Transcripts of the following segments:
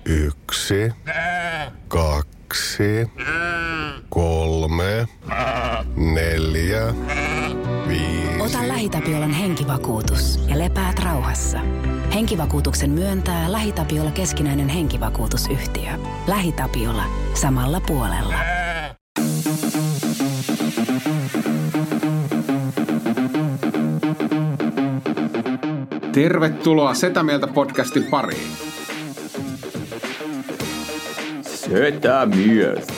1, 2, 3, 4, 5. Ota LähiTapiolan henkivakuutus ja lepäät rauhassa. Henkivakuutuksen myöntää LähiTapiola keskinäinen henkivakuutusyhtiö. LähiTapiola. Samalla puolella. Tervetuloa Setä Mieltä podcastin pariin. Setä Mieltä.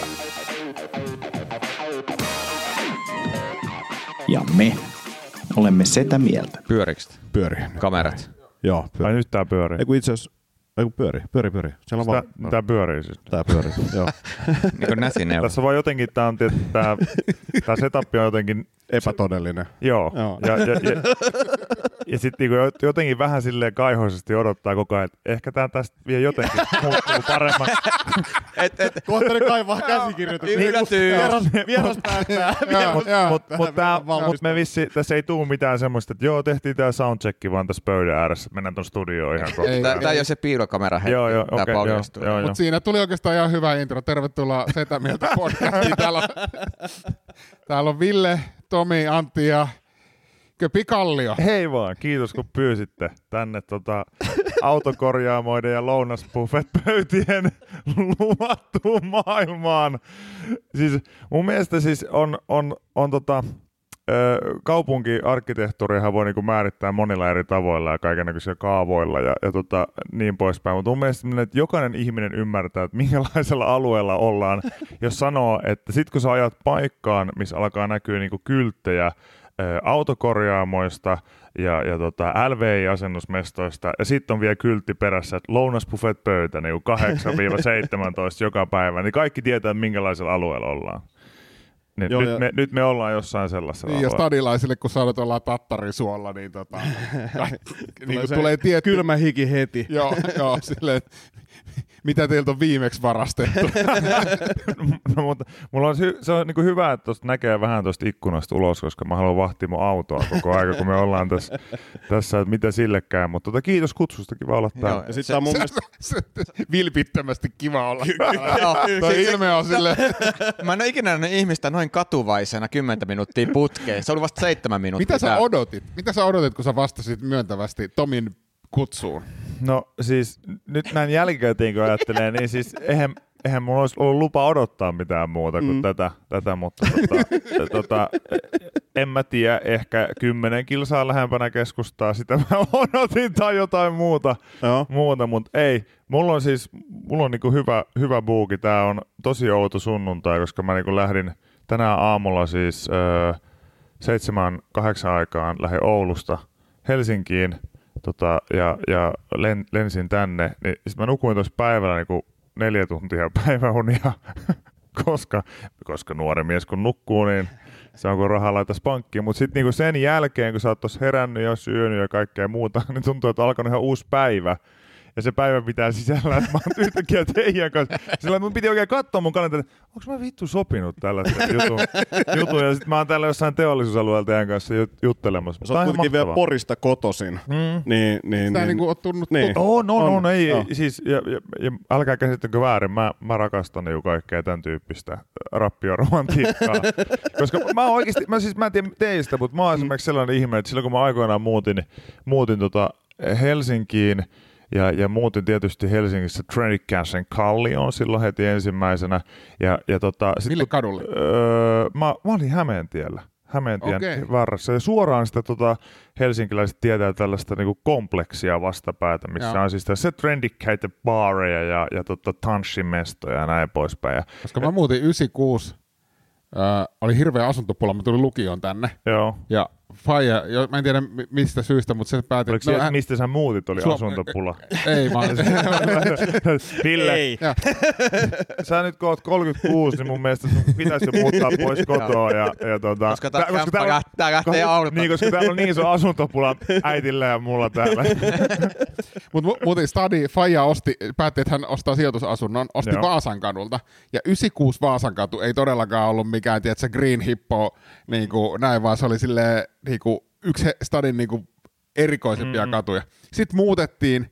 Ja me olemme Setä Mieltä. Pyörikset? Pyörii. Kamerat? Joo, pyörii. Ai nyt tää pyörii. Eiku itse asiassa, pyörii. Siellä on vaan... Tää pyörii siis. Tää pyörii, joo. Niin kuin näsineuvo. Tässä on vaan jotenkin, tää setup on jotenkin... Epätodellinen. Joo. Ja sit niinku jotenkin vähän silleen kaihoisesti odottaa koko ajan, että ehkä tää tästä vielä jotenkin muuttuu paremmin. Kohta ne kaivaa käsikirjoituksia. Vieras päättää. Mut me vissi, tässä ei tuu mitään semmoista, että joo, tehtiin tää soundchecki vaan tässä pöydän ääressä, mennään ton studioon ihan kohta. Tää ei ole se piilokamera hetki. Joo, tää paljastuu. Mut siinä tuli oikeastaan ihan hyvä intro. Tervetuloa Setä Mieltä podcastiin. Täällä on Ville, Tomi, Antti ja Köpi Kallio. Hei vaan, kiitos kun pyysitte tänne autokorjaamoiden ja lounasbuffet-pöytien luvattuun maailmaan. Siis mun mielestä siis on kaupunkiarkkitehtuurihan voi niinku määrittää monilla eri tavoilla ja kaikennäköisillä kaavoilla ja niin poispäin. Mutta mun mielestä että jokainen ihminen ymmärtää, että minkälaisella alueella ollaan, jos sanoo, että sit kun sä ajat paikkaan, missä alkaa näkyä niinku kylttejä autokorjaamoista ja LVI-asennusmestoista ja sitten on vielä kyltti perässä, että lounasbuffet-pöytä niin 8-17 joka päivä, niin kaikki tietää, minkälaisella alueella ollaan. Niin nyt me ollaan jossain sellaisella niin, ja stadilaisille, kun saadut ollaan Tattarisuolla, niin, niin tulee tietty... Kylmä hiki heti. Joo, silleen, mitä teiltä on viimeksi varastettu? No, mutta mulla on se on niin kuin hyvä, että tuosta näkee vähän tuosta ikkunasta ulos, koska mä haluan vahtia mun autoa koko aika, kun me ollaan tässä että mitä sillekään. Mutta kiitos kutsusta, kiva olla täällä. Ja sit on mun mielestä... vilpittömästi kiva olla. Toi ilme on silleen... Mä en ole ikinä nähnyt ihmistä noin katuvaisena 10 minuuttia putkeen. Se oli vasta 7 minuuttia. Mitä sä odotit, kun sä vastasit myöntävästi Tomin kutsuun? No siis nyt näin jälkikäteen kun ajattelee, niin siis eihän mulla olisi ollut lupa odottaa mitään muuta kuin tätä mutta en mä tiedä, ehkä 10 kilsaa lähempänä keskustaa, sitä mä odotin tai jotain muuta, mutta ei. Mulla on niinku hyvä buuki, tää on tosi outo sunnuntai, koska mä niinku lähdin tänään aamulla siis 7-8 aikaan lähdin Oulusta Helsinkiin, ja lensin tänne, niin sit mä nukuin tuossa päivällä niinku 4 tuntia päiväunia, koska nuori mies kun nukkuu, niin se on kun rahaa laitais pankkiin. Mutta sitten niinku sen jälkeen, kun sä oot tossa herännyt ja syönyt ja kaikkea muuta, niin tuntuu, että on alkanut ihan uusi päivä. Ja se päivä pitää sisällä, että mä oon yhtäkkiä teidän kanssa. Sillä mun piti oikein katsoa mun kannalta, että onko mä vittu sopinut tällaista jutun. Ja sit mä oon täällä jossain teollisuusalueella teidän kanssa juttelemassa. Sä oot kuitenkin vielä Porista kotoisin. Niin. Sitä ei niinku oo tunnut ei. Siis, ja älkää käsittäkö väärin, mä rakastan jo kaikkea tämän tyyppistä rappioromantiikkaa. Koska mä oikeesti, mä en tiedä teistä, mutta mä oon esimerkiksi sellainen ihme, että silloin kun mä aikoinaan muutin Helsinkiin, ja muutin tietysti Helsingissä Trendicashen Kallioon silloin heti ensimmäisenä. Mille kadulle? Mä olin Hämeentiellä. Hämeentien varressa. Ja suoraan sitä helsinkiläiset tietää tällaista niinku kompleksia vastapäätä, missä on siis se trendikkäitä baareja ja tanssimestoja ja näin poispäin. Koska mä muutin 96, oli hirveä asuntopula, mä tulin lukioon tänne. Joo. Ja faija, mä en tiedä mistä syystä, mutta sen päätin... Oliko se, mistä sä muutit, oli asuntopula? Ei, mä olin... Ville, sä nyt kun oot 36, niin mun mielestä sun pitäisi muuttaa pois kotoa. Koska tää lähtee auduttaa. Niin, koska täällä on niin iso asuntopula äitillä ja mulla täällä. Mutta faija päätti, että hän ostaa sijoitusasunnon, osti Vaasan kadulta. Ja 96 Vaasan katu ei todellakaan ollut mikään, tiedätkö, green hippo, niin kuin näin, vaan se oli silleen... Niinku, yksi stadin niinku erikoisempia katuja. Sitten muutettiin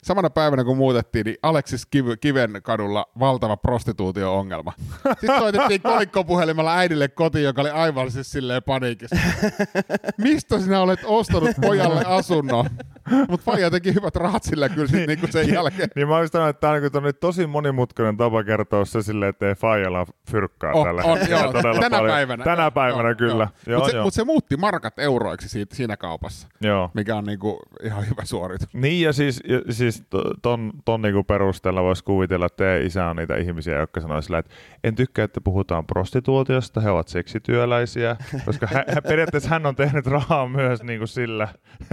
samana päivänä kun muutettiin, niin Aleksis Kiven kadulla valtava prostituutio-ongelma. Sitten soitettiin kolikkopuhelimella äidille kotiin, joka oli aivan siis silleen paniikissa. Mistä sinä olet ostanut pojalle asunnon? Mutta faija teki hyvät rahat sillä kyllä sit niinku sen jälkeen. Niin mä olisin sanonut, että tämä on nyt tosi monimutkainen tapa kertoa se silleen, että ei faijalla fyrkkaa tällä hetkellä. Tänä päivänä kyllä. Mutta se muutti markat euroiksi siinä kaupassa, mikä on niinku ihan hyvä suoritus. Niin ja siis ton niinku perusteella voisi kuvitella, että teidän isä on niitä ihmisiä, jotka sanoo sillä, että en tykkää, että puhutaan prostituutiosta, he ovat seksityöläisiä, koska periaatteessa hän on tehnyt rahaa myös niinku sillä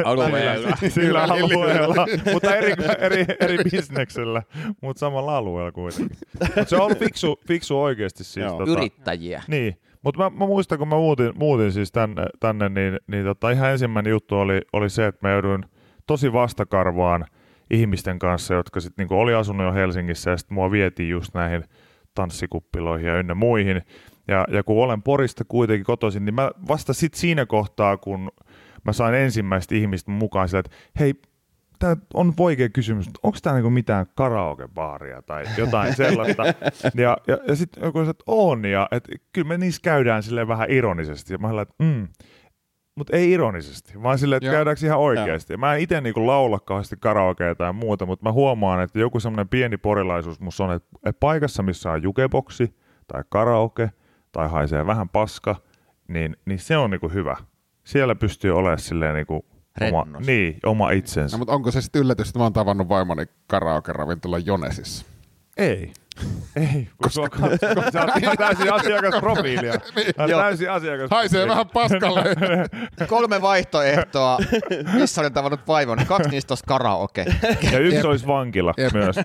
alueella, mutta eri bisneksellä, mutta samalla alueella kuitenkin. Mutta se on ollut fiksu oikeasti siis. Yrittäjiä. Niin, mutta mä muistan, kun mä muutin siis tänne niin ihan ensimmäinen juttu oli se, että mä jouduin tosi vastakarvaan ihmisten kanssa, jotka sitten niinku oli asunut jo Helsingissä ja sitten mua vietiin just näihin tanssikuppiloihin ja ynnä muihin. Ja kun olen Porista kuitenkin kotoisin, niin mä vasta sitten siinä kohtaa, kun mä sain ensimmäistä ihmistä mukaan sillä, että hei, tämä on vaikea kysymys, onko tämä niinku mitään karaokebaaria tai jotain sellaista. Ja sitten joku sanoi, että on, ja että kyllä me niissä käydään silleen vähän ironisesti. Ja mä olen, että mutta ei ironisesti, vaan silleen, että käydäänkö ihan oikeasti. Ja mä en itse niinku laula kauheasti karaokea tai muuta, mutta mä huomaan, että joku semmoinen pieni porilaisuus musta on, että paikassa, missä on jukeboksi tai karaoke tai haisee vähän paska, niin se on niinku hyvä. Siellä pystyy olemaan silleen niinku oma itsensä. No, mutta onko se sitten yllätys, että mä oon tavannut vaimoni karaoke-ravintola Jonesissa? Ei, kun sä oot täysin asiakasprofiilia. Täysin asiakasprofiilia. Haisee vähän paskalle. 3 vaihtoehtoa, missä olen tavannut vaimoni. 2 niistä olisi karaoke. Ja 1 olisi vankila myös,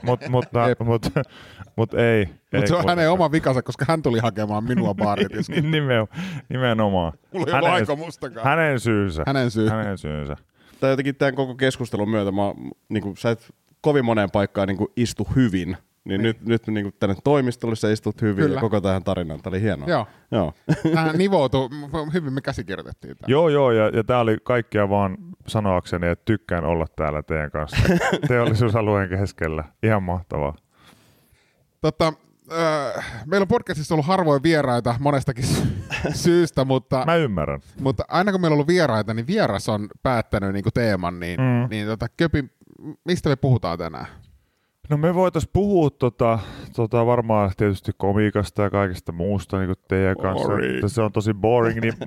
mutta ei. Mutta se on hänen oma vikansa, koska hän tuli hakemaan minua baaritiskiin. Nimenomaan. Mulla ei ollut aikomustakaan. Hänen syynsä. Tai jotenkin tämän koko keskustelun myötä niin sä et kovin moneen paikkaan niin istu hyvin. Niin nyt niin tänne toimistolle sä istut hyvin. Kyllä. Ja koko tähän tarinaan. Tämä oli hienoa. Joo. Tähän nivoutui. Hyvin me käsikirjoitettiin tämä. Joo. Ja tämä oli kaikkea vaan sanoakseni, että tykkään olla täällä teidän kanssa. Teollisuusalueen keskellä. Ihan mahtavaa. Meillä on podcastissa ollut harvoin vieraita monestakin syystä, mutta mä ymmärrän. Mutta aina kun meillä on ollut vieraita, niin vieras on päättänyt niinku teeman, niin Köpi, mistä me puhutaan tänään? No me voitaisiin puhua varmaan tietysti komiikasta ja kaikesta muusta niin kuin teidän kanssa. Se on tosi boring, niin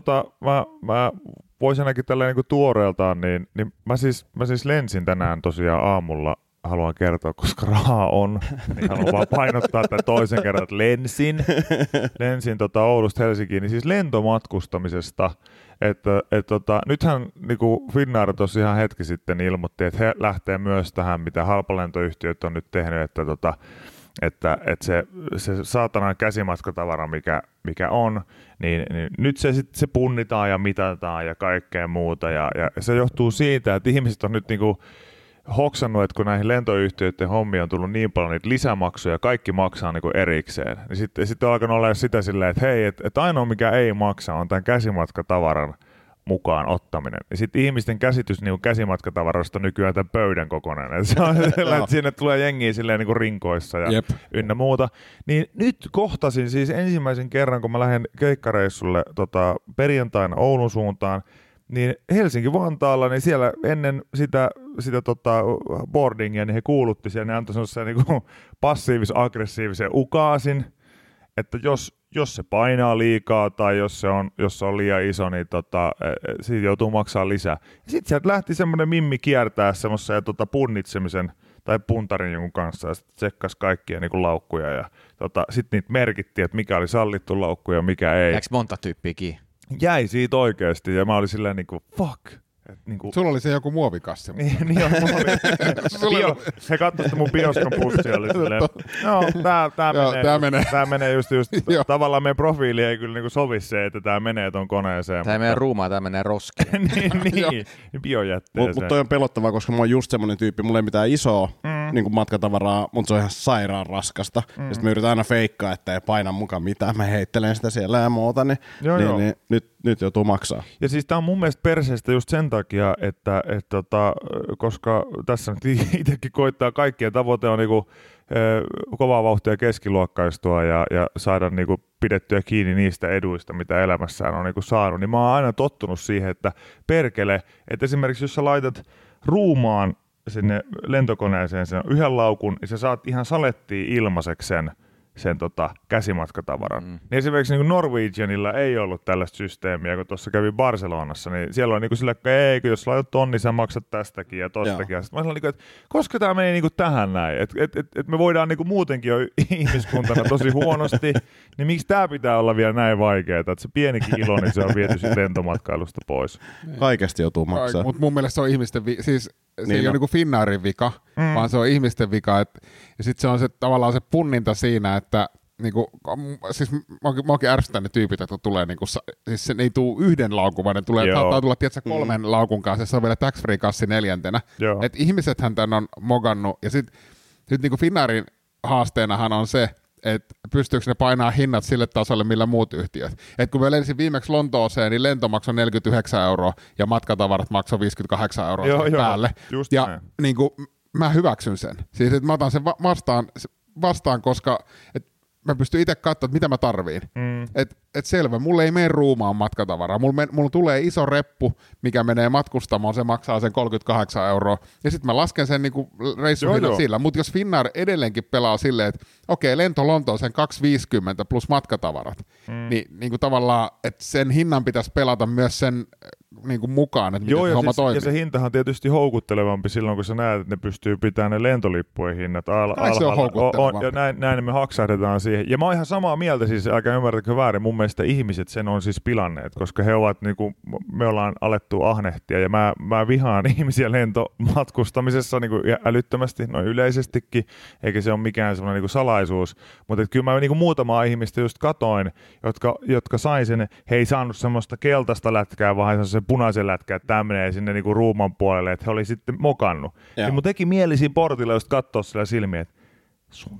mä voisin ainakin tälleen niin tuoreeltaan, niin mä siis lensin tänään tosiaan aamulla. Haluan kertoa, koska rahaa on, niin haluan vaan painottaa tämän toisen kerran, että lensin Oulusta Helsinkiin, niin siis lentomatkustamisesta, että nythän niin Finnair tuossa ihan hetki sitten ilmoitti, että he lähtee myös tähän, mitä halpalentoyhtiöt on nyt tehnyt, että se saatanan käsimatkatavara, mikä on, niin nyt se punnitaan ja mitataan ja kaikkea muuta, ja se johtuu siitä, että ihmiset on nyt niinku hoksannut, että kun näihin lentoyhtiöiden hommiin on tullut niin paljon niitä lisämaksuja, kaikki maksaa niin kuin erikseen. Niin sitten on alkanut olla sitä silleen, että hei, että ainoa mikä ei maksa on tämän käsimatkatavaran mukaan ottaminen. Ja sitten ihmisten käsitys niin käsimatkatavarasta on nykyään tämän pöydän kokoinen. Että se on sellainen, että sinne tulee jengiä silleen niin kuin rinkoissa ja ynnä muuta. Niin nyt kohtasin siis ensimmäisen kerran, kun mä lähden keikkareissulle perjantaina Oulun suuntaan, niin Helsinki-Vantaalla, niin siellä ennen sitä boardingia, niin he kuulutti siellä, ne antoi sellaisen niin passiivis-aggressiivisen ukaasin, että jos se painaa liikaa tai jos se on liian iso, niin siitä joutuu maksaa lisää. Sitten sieltä lähti semmoinen mimmi kiertää semmoisen punnitsemisen tai puntarin jonkun kanssa ja sitten tsekkasi kaikkia niin kuin laukkuja ja sitten niitä merkittiin, että mikä oli sallittu laukku ja mikä ei. Jääkö monta tyyppiä kiinni? Jäi siitä oikeasti ja mä olin silleen niinku fuck. Niinku sulla oli se joku muovikassi. Niin on mulla he katsoivat mun Bioskan pussia oli silleen, tää menee just tavallaan meidän profiili ei kyllä niinku sovi se, että tää menee ton koneeseen. Tää meidän ruumaa, tää menee roskiin. niin, biojätteeseen. Mutta toi on pelottavaa, koska mä oon just semmonen tyyppi, mulla ei mitään isoa niinku matkatavaraa, mutta se on ihan sairaan raskasta. Ja sit mä yritän aina feikkaa, että ei paina mukaan mitään, mä heittelen sitä siellä ja muuta, niin nyt joutuu maksaa. Ja siis tää on mun mielestä perseestä just sen takia, että koska tässä nyt itsekin koittaa kaikkien tavoite on niinku, kovaa vauhtia keskiluokkaistua ja saada niinku pidettyä kiinni niistä eduista, mitä elämässään on niinku saanut, niin mä oon aina tottunut siihen, että perkele, että esimerkiksi jos sä laitat ruumaan sinne lentokoneeseen sen yhden laukun, niin sä saat ihan salettiin ilmaiseksi sen käsimatkatavaran. Niin esimerkiksi niin Norwegianilla ei ollut tällaista systeemiä, kun tuossa kävi Barcelonassa, niin siellä on niin kuin sillä, että jos laitat ton, niin sä maksat tästäkin ja tostakin. Ja sitten mä sanoin, että koska tämä meni niin kuin tähän näin, että me voidaan niin kuin muutenkin jo ihmiskuntana tosi huonosti, niin miksi tämä pitää olla vielä näin vaikeaa, että se pienikin ilo, niin se on viety lentomatkailusta pois. Kaikesta joutuu maksaa. Mutta mun mielestä se on ihmisten siis se ei ole niinku Finnairin vika, vaan se on ihmisten vika. Ja sitten se on se, tavallaan se punninta siinä, että niinku, siis muakin ärsyttää ne tyypit, että tulee niinku, siis se ei tule yhden laukun, vaan ne tulee, saattaa tulla tiedätkö, 3 laukun kanssa, se on vielä tax-free kassi 4. Että ihmisethän tän on mogannut, ja sitten niinku Finnairin haasteenahan on se, että pystyykö ne painaa hinnat sille tasolle, millä muut yhtiöt. Et kun me lensin viimeksi Lontooseen, niin lento maksoi 49 € ja matkatavarat maksoi 58 € päälle. Ja niin kuin, mä hyväksyn sen. Siis että mä otan sen vastaan koska mä pystyn itse katsomaan, mitä mä tarviin. Et selvä, mulle ei mene ruumaan matkatavaraa. Mulla tulee iso reppu, mikä menee matkustamaan, se maksaa sen 38 €. Ja sitten mä lasken sen niinku reissuhinnan sillä. Mutta jos Finnair edelleenkin pelaa silleen, että okei, lento Lontooseen 250 plus matkatavarat, niin niinku tavallaan, että sen hinnan pitäisi pelata myös sen niinku mukaan, että miten homma toimii. Ja se hintahan on tietysti houkuttelevampi silloin, kun sä näet, että ne pystyy pitämään ne lentolippujen hinnat alhaalla. Se on houkuttelevampi. Ja näin me haksahdetaan siihen. Ja mä oon ihan samaa mieltä, siis älkää ymmärrätkö väärin, mun mielestä ihmiset sen on siis pilanneet, koska he ovat niinku, me ollaan alettu ahnehtia ja mä vihaan ihmisiä lentomatkustamisessa niinku älyttömästi, noin yleisestikin, eikä se ole mikään semmoinen niinku salaisuus, mutta kyllä mä niinku muutamaa ihmistä just katoin, jotka sai sen, he ei saanut semmoista keltaista lätkää, vaan se punaisen lätkää, että tämä menee sinne niinku ruuman puolelle, että he oli sitten mokannut. Ja mun teki mieli siinä portilla just katsoa sillä silmiä, että sun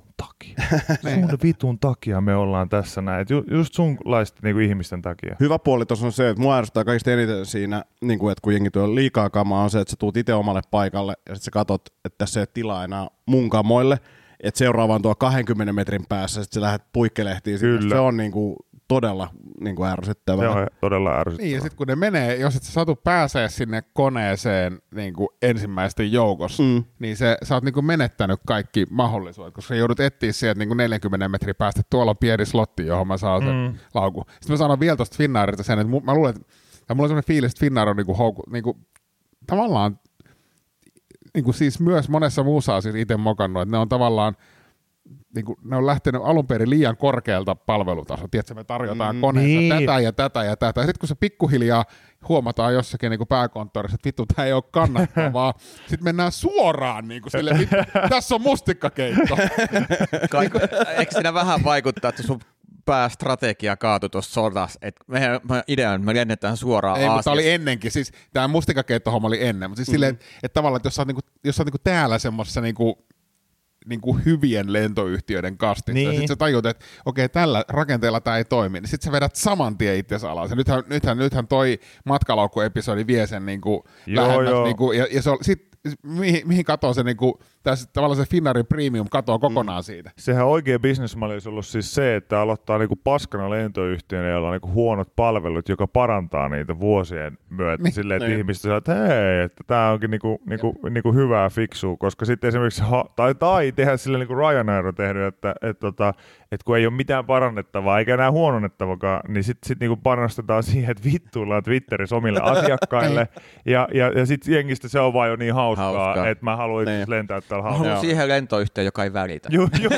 vitun takia me ollaan tässä näin. Just sunlaisten niinku ihmisten takia. Hyvä puoli tuossa on se, että mua ärsyttää kaikista eniten siinä, niinku, että kun jengi tuo liikaa kamaa, on se, että sä tuut itse omalle paikalle ja sitten sä katot, että tässä ei ole tilaa enää mun kamoille, että seuraavaan tuo 20 metrin päässä, sitten sä lähdet puikkelehtiin. Se on niinku todella niinku ärsyttävää. Se on todella ärsyttävää. Niin, ja sitten kun ne menee, jos et sä satu pääsee sinne koneeseen niinku ensimmäisten joukossa, niin sä oot niinku menettänyt kaikki mahdollisuudet, koska sä joudut etsiä sieltä niinku 40 metrin päästä, tuolla on pieni slotti, johon mä saan sen laukun. Sitten mä sanon vielä tuosta Finnairilta sen, että mä luulen, että mulla on sellainen fiilis, että Finnair on niinku tavallaan niinku siis myös monessa muussa asiassa itse mokannut, että ne on tavallaan ne on lähtenyt alun perin liian korkealta palvelutasolta. Tiedätkö, me tarjotaan koneessa tätä ja tätä ja tätä. Ja sitten kun se pikkuhiljaa huomataan jossakin niin kuin pääkonttorissa, että vittu, tämä ei ole kannattavaa, sitten mennään suoraan niin kuin sille, vittu, tässä on mustikkakeitto. Eikö siinä vähän vaikuttaa, että sun päästrategia kaatui tuossa sodassa, että meidän idea on, että me lennetään suoraan Aasiasta. Ei, mutta oli ennenkin, siis tämä mustikkakeittohomma oli ennen, mutta siis silleen, että tavallaan, että jos sä oot täällä semmoisessa niinku hyvien lentoyhtiöiden kastissa. Niin. Ja sitten sä tajut, että okei, tällä rakenteella tämä ei toimi. Niin sitten sä vedät saman tien itsesi alas. Ja nythän toi matkalaukku-episodi vie sen niinku lähemmäs. Niinku, ja se on, mihin katoo se niinku, tavallaan se Finnairin premium katoo kokonaan siitä. Sehän oikea bisnesmalli olisi ollut siis se, että aloittaa niinku paskana lentoyhtiönä, jolla on niinku huonot palvelut, joka parantaa niitä vuosien myötä. Silleen, että ihmiset sanoo, että hei, että tämä onkin niinku hyvää fiksua, koska sitten esimerkiksi, tai tehdä silleen niin kuin Ryanair on tehnyt, että kun ei ole mitään parannettavaa eikä enää huononnettavakaan, niin sitten niinku panostetaan siihen, että vittuillaan Twitterissä omille asiakkaille, ja sitten jengistä se on vaan jo niin hauskaa. Että mä haluan lentää täällä hauskaa. Mä haluan siihen lentoyhtiöön, joka ei välitä.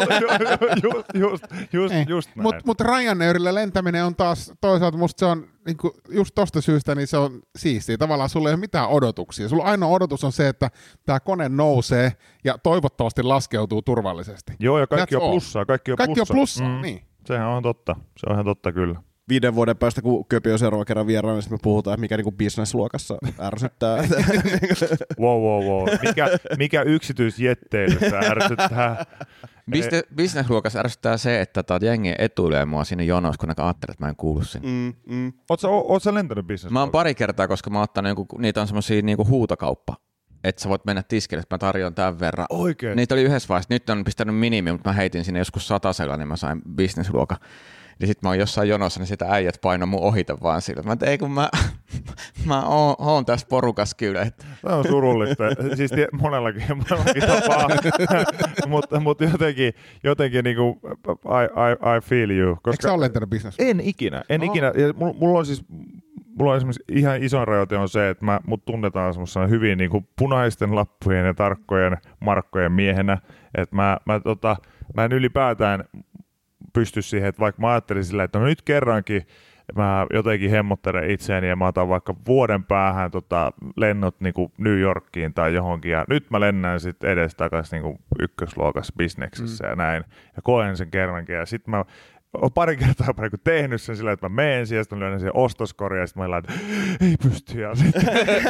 Just näin. Mutta Ryanairilla lentäminen on taas, toisaalta musta se on, niinku, just tosta syystä, niin se on siistiä. Tavallaan sulla ei ole mitään odotuksia. Sulla ainoa odotus on se, että tämä kone nousee ja toivottavasti laskeutuu turvallisesti. Joo, ja kaikki on plussaa. Kaikki on plussaa, niin. Sehän on totta. Se on ihan totta kyllä. 5 vuoden päästä, kun Köpi on seuraava kerran vieraana, niin me puhutaan, että mikä niinku business-luokassa ärsyttää. Wow. Mikä yksityisjetteilyssä ärsyttää? Business-luokassa ärsyttää se, että jengi etuilee mua sinne jonossa, kun ne ajattelee, että mä en kuulu sinne. Ootko sä lentänyt business? Mä oon pari kertaa, koska mä oon ottanut, niitä on semmosia niinku huutokauppa. Että sä voit mennä tiskille, että mä tarjoan tämän verran. Oikein? Niitä oli yhdessä vaiheessa. Nyt on pistänyt minimi, mutta mä heitin sinne joskus 100, niin mä sain business-luokan. Ja sit mä oon jossain jonossa, niin sitä äijät paino mun ohita vaan sillä. Mä ei kun mä oon tässä porukassa kyllä. Tämä on surullista. Siis monellakin tapaa. Mutta jotenkin niinku I feel you. Koska eikö sä ole lentänyt business? En ikinä. Ja mulla on esimerkiksi ihan iso rajoite on se, että mut tunnetaan semmoisena hyvin niinku punaisten lappujen ja tarkkojen markkojen miehenä. Että mä en ylipäätään pysty siihen, että vaikka mä ajattelin sillä, että no nyt kerrankin mä jotenkin hemmottelen itseäni ja mä otan vaikka vuoden päähän lennot niinku New Yorkiin tai johonkin ja nyt mä lennän sitten edestakaisin niinku ykkösluokassa bisneksessä ja näin ja koen sen kerrankin ja sitten mä olen pari kertaa tehnyt sen sillä, että mä menen siihen, sitten mä lyön siihen ostoskoriin ja sitten mä laitan, ei pysty ja sitten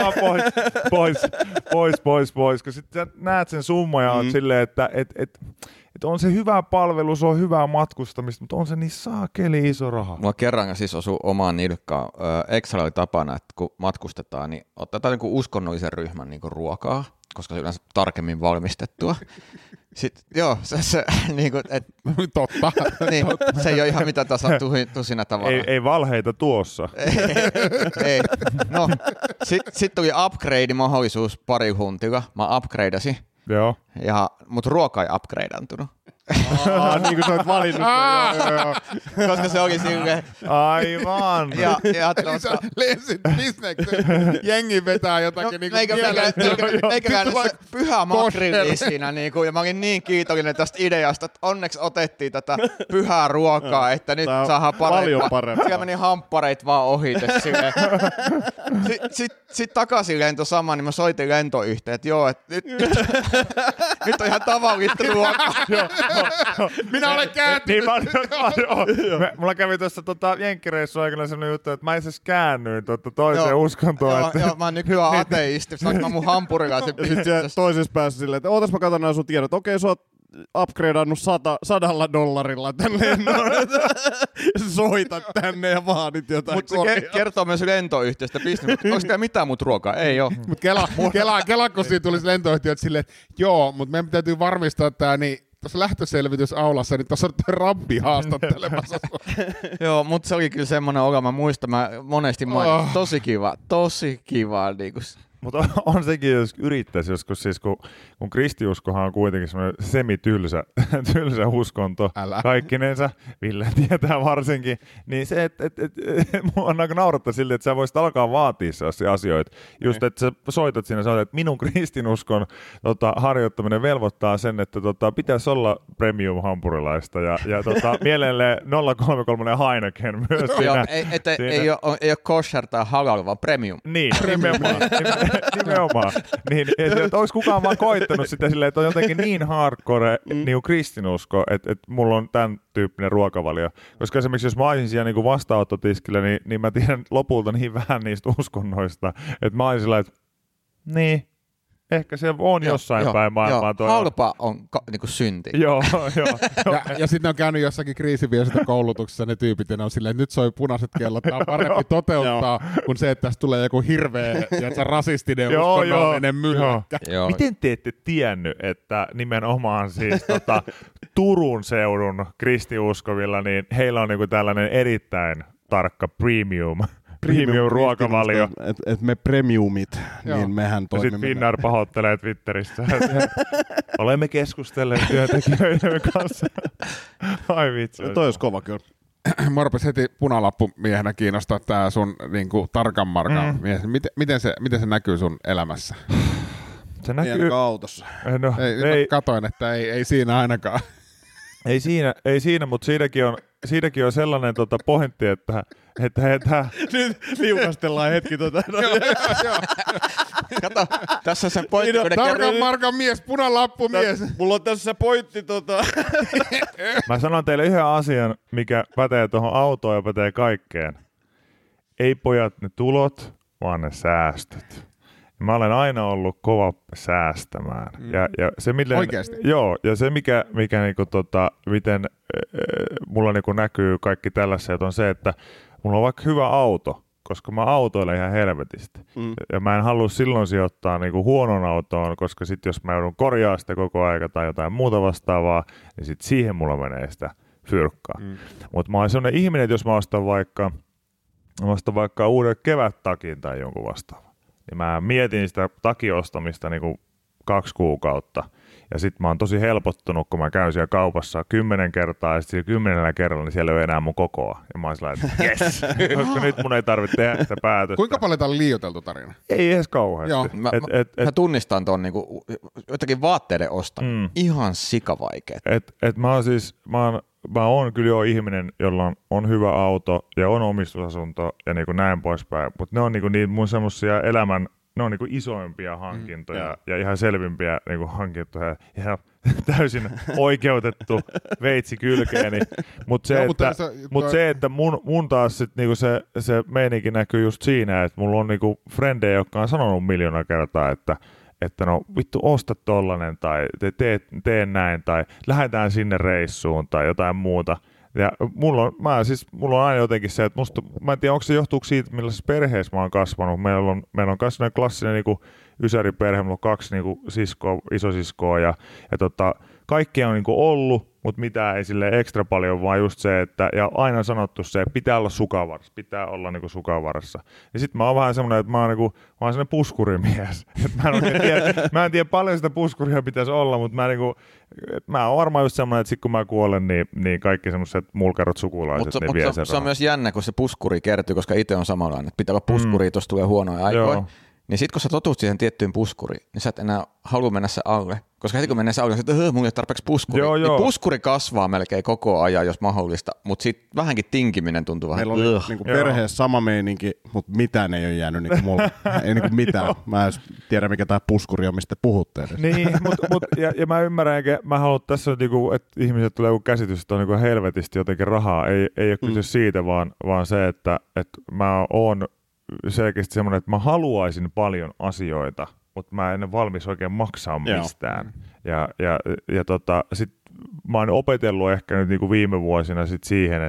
pois, kun sitten sä näet sen summan ja oot silleen, että on se hyvä palvelu, se on hyvää matkustamista, mutta on se niin saakeli iso raha. Mulla kerran siis osui omaan nilkkaan. Extra oli tapana, että kun matkustetaan, niin otetaan niin uskonnollisen ryhmän niin ruokaa, koska se on yleensä tarkemmin valmistettua. Sitten, joo, se niin kuin, totta. Niin, se ei ole ihan mitä tässä tusina tavaraa. Ei valheita tuossa. Ei. No, sitten tuli upgrade-mahdollisuus pari huntilla. Mä upgradeasin. Joo. Mutta ruoka ei upgradeantunut. Niin kuin sä oot valinnut. Koska se oli silleen. Aivan. Sä lensit bisneksen. Jengi vetää jotakin niinku meikäläinen se pyhä makrilli siinä niinku, ja mä olin niin kiitollinen tästä ideasta, että onneksi otettiin tätä pyhää ruokaa, että nyt saadaan parempaa. Siellä meni hamppareit vaan ohite silleen. Sitten takaisin lento sama, niin mä soitin lentoyhteen, että joo, että nyt on ihan tavallista ruokaa. Minä olen kääntynyt. Mulla kävi tuossa jenkkireissun aikana sellainen juttu, että mä itse asiassa käännyin toiseen uskontoon. Joo, mä oon nykyään ateisti. Saanko mä mun hampurilaisen? Sitten siellä toisessa päässä silleen, että ootas mä katson nämä sun tiedot. Okei, sä oot upgradeannut $100 tän lennon. Soitat tänne ja vaadit jotain. Mutta se kertoo myös lentoyhtiöstä bisnes. Onko täällä mitään muuta ruokaa? Ei oo. Mut kela kun siinä tulisi lentoyhtiöt silleen, että joo, mutta meidän täytyy varmistaa tää niin tuossa lähtöselvitysaulassa, niin tuossa on rabbi haastattelemassa. Joo, mutta se oli kyllä semmoinen olo, mä muistan, mä monesti tosi kiva. Niin mutta on sekin, jos yrittäisi joskus, siis kun kristiuskohan on kuitenkin semmoinen semitylsä uskonto kaikkinensa, Ville tietää varsinkin, niin se, että mua on aika naurattaa siltä, että sä voisit alkaa vaatia sellaisia asioita. Just, että sä soitat siinä, että minun kristinuskon harjoittaminen velvoittaa sen, että pitäisi olla premium-hampurilaista ja mielelleen 033 Heineken myös siinä. Ei ole kosher tai halal, vaan premium. Niin, nimenomaan. Niin, että olisi kukaan vaan koittanut sitä silleen, että on jotenkin niin hardcore niin kristinusko, että mulla on tämän tyyppinen ruokavalio. Koska esimerkiksi jos mä olisin siellä niin vastaanottotiskillä, niin mä tiedän lopulta niin vähän niistä uskonnoista, että mä olisin sillä, että niin, ehkä se on jossain päin maailmaa. Halpa on niinku synti. Joo. Ja sitten on käynyt jossakin kriisiviestintäkoulutuksessa ne tyypit, ja ne on silleen, että nyt soi punaiset kellot, tämä on parempi toteuttaa, kuin se, että tästä tulee joku hirveä rasistinen uskonnollinen mylläkkä. Miten te ette tiennyt, että nimenomaan siis Turun seudun kristiuskovilla, niin heillä on niinku tällainen erittäin tarkka premium ruokavalio. Että me premiumit, niin mehän toimimme. Ja sitten Finnair pahoittelee Twitterissä. Olemme keskustelleet työntekijöiden kanssa. Ai vitsi. Toi olisi kova kyllä. Mä rupesi heti punalappumiehenä kiinnostaa tää sun niinku, tarkan markan mies. Miten se näkyy sun elämässä? Se näkyy autossa. Katoin, että ei siinä ainakaan. Ei siinä, mutta siinäkin on siinäkin on sellainen pointti, että Nyt liukastellaan hetki . Kato, tässä on se pointti. Tarkan markan mies, punalappu mies. Mulla on tässä pointti Mä sanon teille yhden asian, mikä pätee tuohon autoon ja pätee kaikkeen. Ei pojat ne tulot, vaan ne säästöt. Mä olen aina ollut kova säästämään. Ja se, oikeasti? Joo, ja se mikä niinku miten mulla niinku näkyy kaikki tällaiset on se, että mulla on vaikka hyvä auto, koska mä autoilen ihan helvetisti. Ja mä en halua silloin sijoittaa niinku huonon autoon, koska sit jos mä joudun korjaa sitä koko aika tai jotain muuta vastaavaa, niin sit siihen mulla menee sitä fyrkkaa. Mutta mä oon sellainen ihminen, että jos mä ostan vaikka uuden kevättakin tai jonkun vastaavaa, niin mä mietin sitä takiostamista niinku 2 kuukautta. Ja sit mä oon tosi helpottunut, kun mä käyn siellä kaupassa 10 kertaa, ja sitten 10 kerralla niin siellä ei ole enää mun kokoa. Ja mä oon sellainen, että yes, koska nyt mun ei tarvitse tehdä sitä päätöstä. Kuinka paljon tää oli liioiteltu tarina? Ei edes kauheasti. Joo, mä tunnistan ton niinku, jotakin vaatteiden ostaminen. Ihan sikavaikeet. Mä oon kyllä jo ihminen, jolla on hyvä auto ja on omistusasunto ja niin kuin näin poispäin, mutta ne on niin kuin mun semmosia elämän, ne on niin kuin isoimpia hankintoja ja ihan selvimpiä niin kuin hankintoja ja täysin oikeutettu veitsi kylkeeni. Mutta se, että mun taas sit niinku se meininki näkyy just siinä, että mulla on niinku frendejä, jotka on sanonut 1,000,000 kertaa, että no vittu osta tollanen tai tee näin tai lähdetään sinne reissuun tai jotain muuta. Ja mulla on aina jotenkin se, että mä en tiedä, onko se johtuuko siitä, millaisessa perheessä mä oon kasvanut. Meillä on myös sellainen klassinen niinku ysäriperhe, mulla on 2 niinku isosiskoa ja kaikkea on niinku ollut, mutta mitään ei silleen ekstra paljon, vaan just se, että ja aina sanottu se, että pitää olla sukavarassa, pitää olla niinku sukavarassa. Ja sit mä oon vähän semmoinen, että mä oon sellainen puskurimies. Mä en tiedä paljon sitä puskuria pitäisi olla, mutta mä oon varmaan just semmoinen, että sit kun mä kuolen, niin kaikki semmoiset mulkarot sukulaiset, niin vie sen se on myös jännä, kun se puskuri kertyy, koska itse on samanlainen, että pitää olla puskuri, tuossa tulee huonoja aikoja. Niin sit kun sä totut siihen tiettyyn puskuriin, niin sä et enää halua mennä se alle. Koska heti kun menee se alle, niin mulla ei ole tarpeeksi puskuri. Niin puskuri kasvaa melkein koko ajan, jos mahdollista, mutta sit vähänkin tinkiminen tuntuu vähän. Meillä on niinku perheessä sama meininki, mutta mitään ei ole jäänyt niinku mulle. Ei niinku mitään. Mä en tiedä, mikä tää puskuri on, mistä puhutte edes. Niin, ja mä ymmärrän, enkä mä haluan tässä, että ihmiset tulee joku käsitys, että on niinku helvetisti jotenkin rahaa. Ei ole kyse siitä, vaan se, että mä oon selkeästi semmoinen, että mä haluaisin paljon asioita, mutta mä en ole valmis oikein maksaa mistään. Ja sit mä oon opetellut ehkä nyt niinku viime vuosina sit siihen,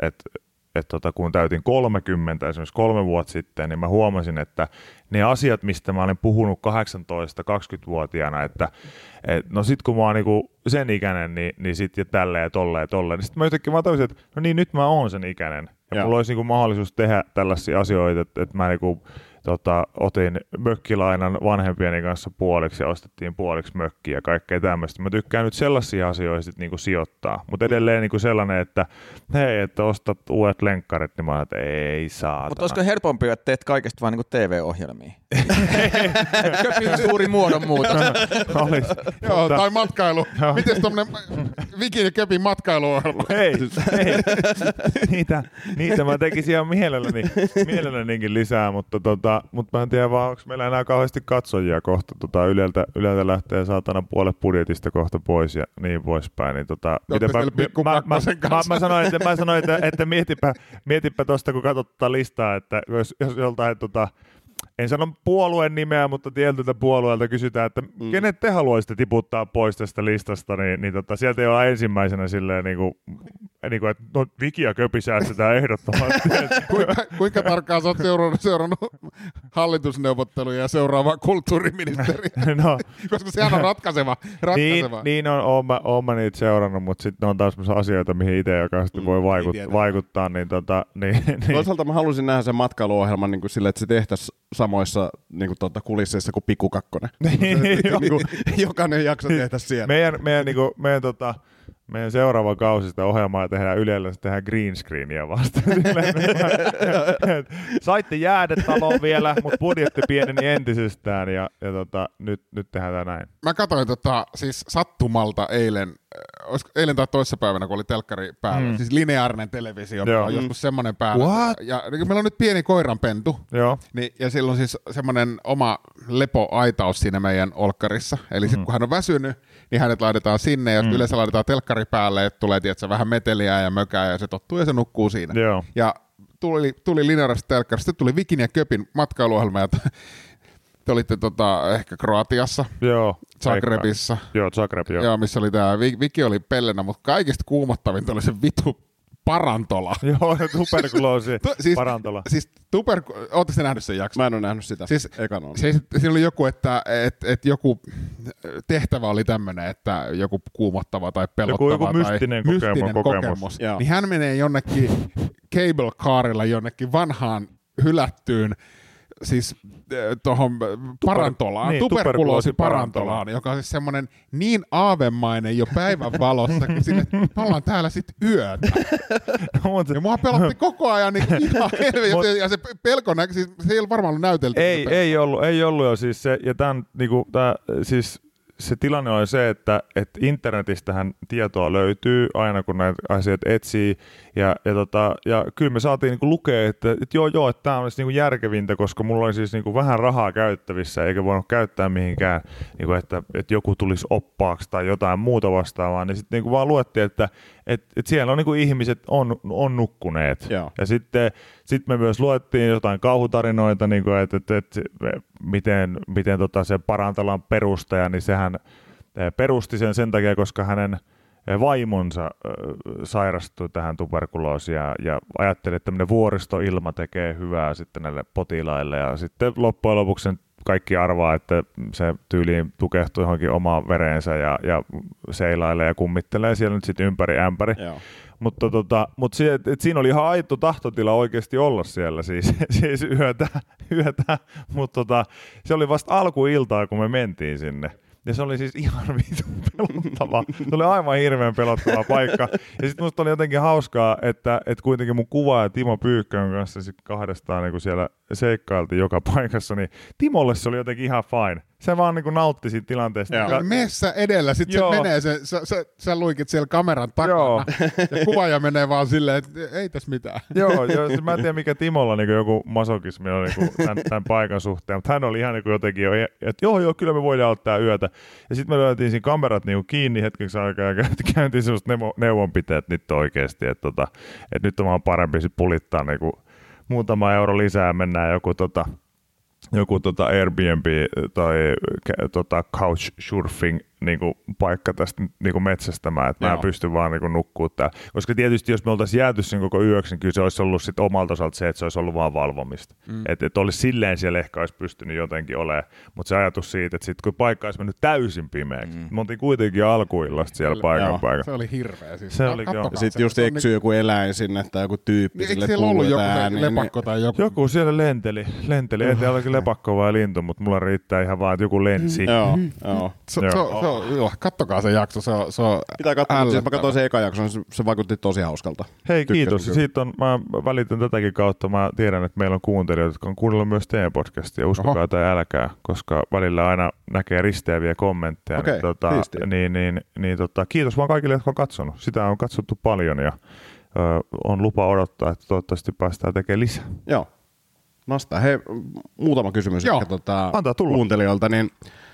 että kun täytin 30 esimerkiksi 3 vuotta sitten, niin mä huomasin, että ne asiat, mistä mä olen puhunut 18-20-vuotiaana, että no sit kun mä oon niinku sen ikäinen, niin sit ja tälleen ja tolleen, niin sit mä jotenkin mä tajusin, että no niin, nyt mä oon sen ikäinen. Ja mulla olisi niinku mahdollisuus tehdä tällaisia asioita, että mä niinku, otin mökkilainan vanhempieni kanssa puoliksi ja ostettiin puoliksi mökkiä ja kaikkea tämmöistä. Mä tykkään nyt sellaisia asioita sit niinku sijoittaa. Mutta edelleen niinku sellainen, että hei, että ostat uudet lenkkarit, niin mä oon, että ei saatana. Mutta olisiko helpompia, että teet kaikesta vaan niinku TV-ohjelmia? Köpin suuri muodonmuutos. Joo, tai matkailu. Mites tommonen Vikin ja Köpin matkailuohjelma? Hei. Niitä mä tekisin ihan mielellänikin lisää, mutta mä en tiedä vaan, onko meillä enää kauheasti katsojia kohta. Yleltä lähtee saatana puolet budjetista kohta pois ja niin poispäin. Niin mä sanoin, että mietipä tosta, kun katsot listaa, että jos joltain en sano puolueen nimeä, mutta tietyltä puolueelta kysytään, että kenet te haluaisitte tiputtaa pois tästä listasta, niin sieltä ei ole ensimmäisenä silleen, että no Viki ja Köpi säästetään ehdottomasti. Kuinka tarkkaan sä oot seurannut hallitusneuvotteluja ja seuraavaa kulttuuriministeriä? No. Koska sehän on ratkaiseva. Niin oon mä niitä seurannut, mutta sitten on taas asioita, mihin itse jokaisesti voi vaikuttaa. Niin. Toisaalta mä halusin nähdä sen matkailuohjelman niin silleen, että se tehtäisiin samoissa niin kulisseissa kuin Pikku Kakkonen. Jokainen jakso tehdä siellä. Meidän meidän seuraava kausi sitä ohjelmaa tehdään Ylellä, se tehdään green screenia vasta. Saitte jäädä taloon vielä, mutta budjetti pieneni entisestään ja nyt tehdään näin. Mä katsoin siis sattumalta eilen tai toissapäivänä, kun oli telkkari päällä, siis lineaarinen televisio, on joskus semmoinen päällä. What? Ja meillä on nyt pieni koiranpentu, niin, ja sillä on siis semmoinen oma lepoaitaus siinä meidän olkkarissa. Eli sitten kun hän on väsynyt, niin hänet laitetaan sinne, ja yleensä laitetaan telkkari päälle, että tulee vähän meteliä ja mökää, ja se tottuu ja se nukkuu siinä. Joo. Ja tuli lineaarisesta telkkarista, sitten tuli Vikin ja Köpin matkailuohjelma, ja te olitte ehkä Kroatiassa, Zagrebissa. Joo, Zagreb, joo. Joo, missä oli tää, Viki oli pellenä, mutta kaikista kuumottavinta oli se vitu parantola. Joo, tuberkuloosi parantola. Siis ootteko te nähnyt sen jakson? Mä en ole nähnyt sitä, ekan on. Siinä oli joku, että joku tehtävä oli tämmöinen, että joku kuumottava tai pelottava joku mystinen kokemus. Niin hän menee jonnekin cable carilla jonnekin vanhaan hylättyyn siis tuohon parantolaan, tuberkuloosiparantolaan, joka on siis semmoinen niin aavemainen jo päivän valossa, kun sinne, me ollaan täällä sitten yötä. Ja mua pelotti koko ajan niin ihan helvetin, ja se pelko näkyy, siis se ei ole varmaan ollut näytelty. Ei ollut jo siis se, ja tämän niinku siis se tilanne on se, että internetistähän tietoa löytyy aina, kun näitä asioita etsii, ja kyllä me saatiin niinku lukea, että joo, että tämä olisi niinku järkevintä, koska mulla oli siis niinku vähän rahaa käyttävissä, eikä voinut käyttää mihinkään, niinku, että joku tulisi oppaaksi tai jotain muuta vastaavaa, niin sitten niinku vaan luettiin, että siellä on niinku ihmiset on nukkuneet. Joo. Ja sitten me myös luettiin jotain kauhutarinoita, niinku, että miten se parantalan perustaja, niin sehän perusti sen takia, koska hänen vaimonsa sairastui tähän tuberkuloosiin ja ajatteli, että tämmöinen vuoristoilma tekee hyvää sitten näille potilaille. Ja sitten loppujen lopuksi kaikki arvaa, että se tyyliin tukehtuu johonkin omaan vereensä ja seilailee ja kummittelee siellä nyt sitten ympäri ämpäri. Joo. Mutta siinä oli ihan aito tahtotila oikeasti olla siellä siis yötä. Mutta se oli vasta alkuiltaa, kun me mentiin sinne. Ja se oli siis ihan vitun pelottava. Se oli aivan hirveän pelottava paikka. Ja sitten musta oli jotenkin hauskaa, että kuitenkin mun kuvaaja Timo Pyykkön kanssa kahdestaan niin kun siellä seikkailtiin joka paikassa, niin Timolle se oli jotenkin ihan fine. Se vaan niin nautti siitä tilanteesta. Messä edellä, sitten se menee, sä luikit siellä kameran takana, ja kuvaaja menee vaan silleen, että ei tässä mitään. Joo, mä en tiedä mikä Timolla niin joku masokismi on niin tämän paikan suhteen, mutta hän oli ihan niin jotenkin jo, että joo, kyllä me voidaan ottaa yötä. Ja sitten me löytiin siinä kamerat niin kiinni hetkeksi aikaa ja käyntiin semmoista neuvonpiteet nyt oikeasti, että nyt on vaan parempi sit pulittaa niin muutama euro lisää, mennään joku Airbnb tai couchsurfing niinku paikka tästä niinku metsästämään, että mä en pysty vaan niinku nukkuu täällä. Koska tietysti jos me oltaisiin jääty sen koko yöksi, niin kyllä se olisi ollut sit omalta osalta se, että se olisi ollut vaan valvomista. Että olisi silleen siellä ehkä olisi pystynyt jotenkin olemaan, mutta se ajatus siitä, että sit kun paikka olisi mennyt täysin pimeäksi, me oltiin kuitenkin alkuillasta siellä paikan. Se oli hirveä. Siis. Se oli sitten just eksyy joku eläin sinne tai joku tyyppi niin, sille siellä ollut joku lepakko tai joku? Joku siellä lenteli. En tiedä olikin lepakko vai lintu, mutta mulla riittää ihan vaan, että joku lensi. Joo. Kattokaa se jakso, se on pitää katsoa, siis mä katsoin sen eka jakson, se vaikutti tosi hauskalta. Hei, kiitos. Siitä mä välitän tätäkin kautta. Mä tiedän, että meillä on kuuntelijoita, jotka on kuunnellut myös teidän podcastia. Uskokaa tai älkää, koska välillä aina näkee risteäviä kommentteja. Okei, kiitos vaan kaikille, jotka on katsonut. Sitä on katsottu paljon ja on lupa odottaa, että toivottavasti päästään tekemään lisää. Joo. Nastaa. Hei, muutama kysymys kuuntelijoilta. Niin,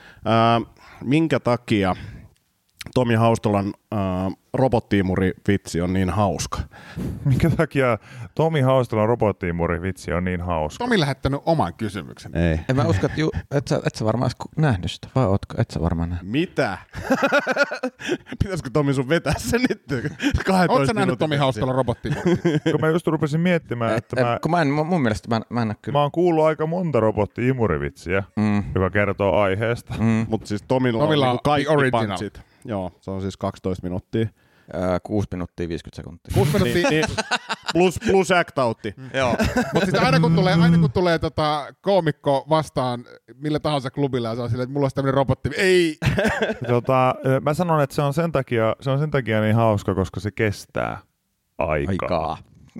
minkä takia Tomi Haustolan robottiimuri-vitsi on niin hauska? Minkä takia Tomi Haustolan robottiimuri-vitsi on niin hauska? Tomi lähettänyt oman kysymyksen. Ei. En mä usko, että et sä varmaan nähnyt sitä, vai ootko? Et sä varmaan nähnyt. Mitä? Pitäisikö Tomi sun vetää sen nyt? Ootko sä nähnyt Tomi Haustolan robottiimuri? Kun mä just rupesin miettimään, että mun mielestä mä en näe kyllä. Mä oon kuullut aika monta robotti-imurivitsiä, joka kertoo aiheesta. Mutta siis Tomilla on kaikki pantsit. Joo, se on siis 12 minuuttia. 6 minuuttia 50 sekuntia. 6 minuuttia. Niin, plus act-outti. Joo. Mutta sitten aina kun tulee koomikko vastaan millä tahansa klubilla ja se on silleen, että mulla olisi tämmöinen robotti. Ei! Mä sanon, että se on sen takia niin hauska, koska se kestää aikaa.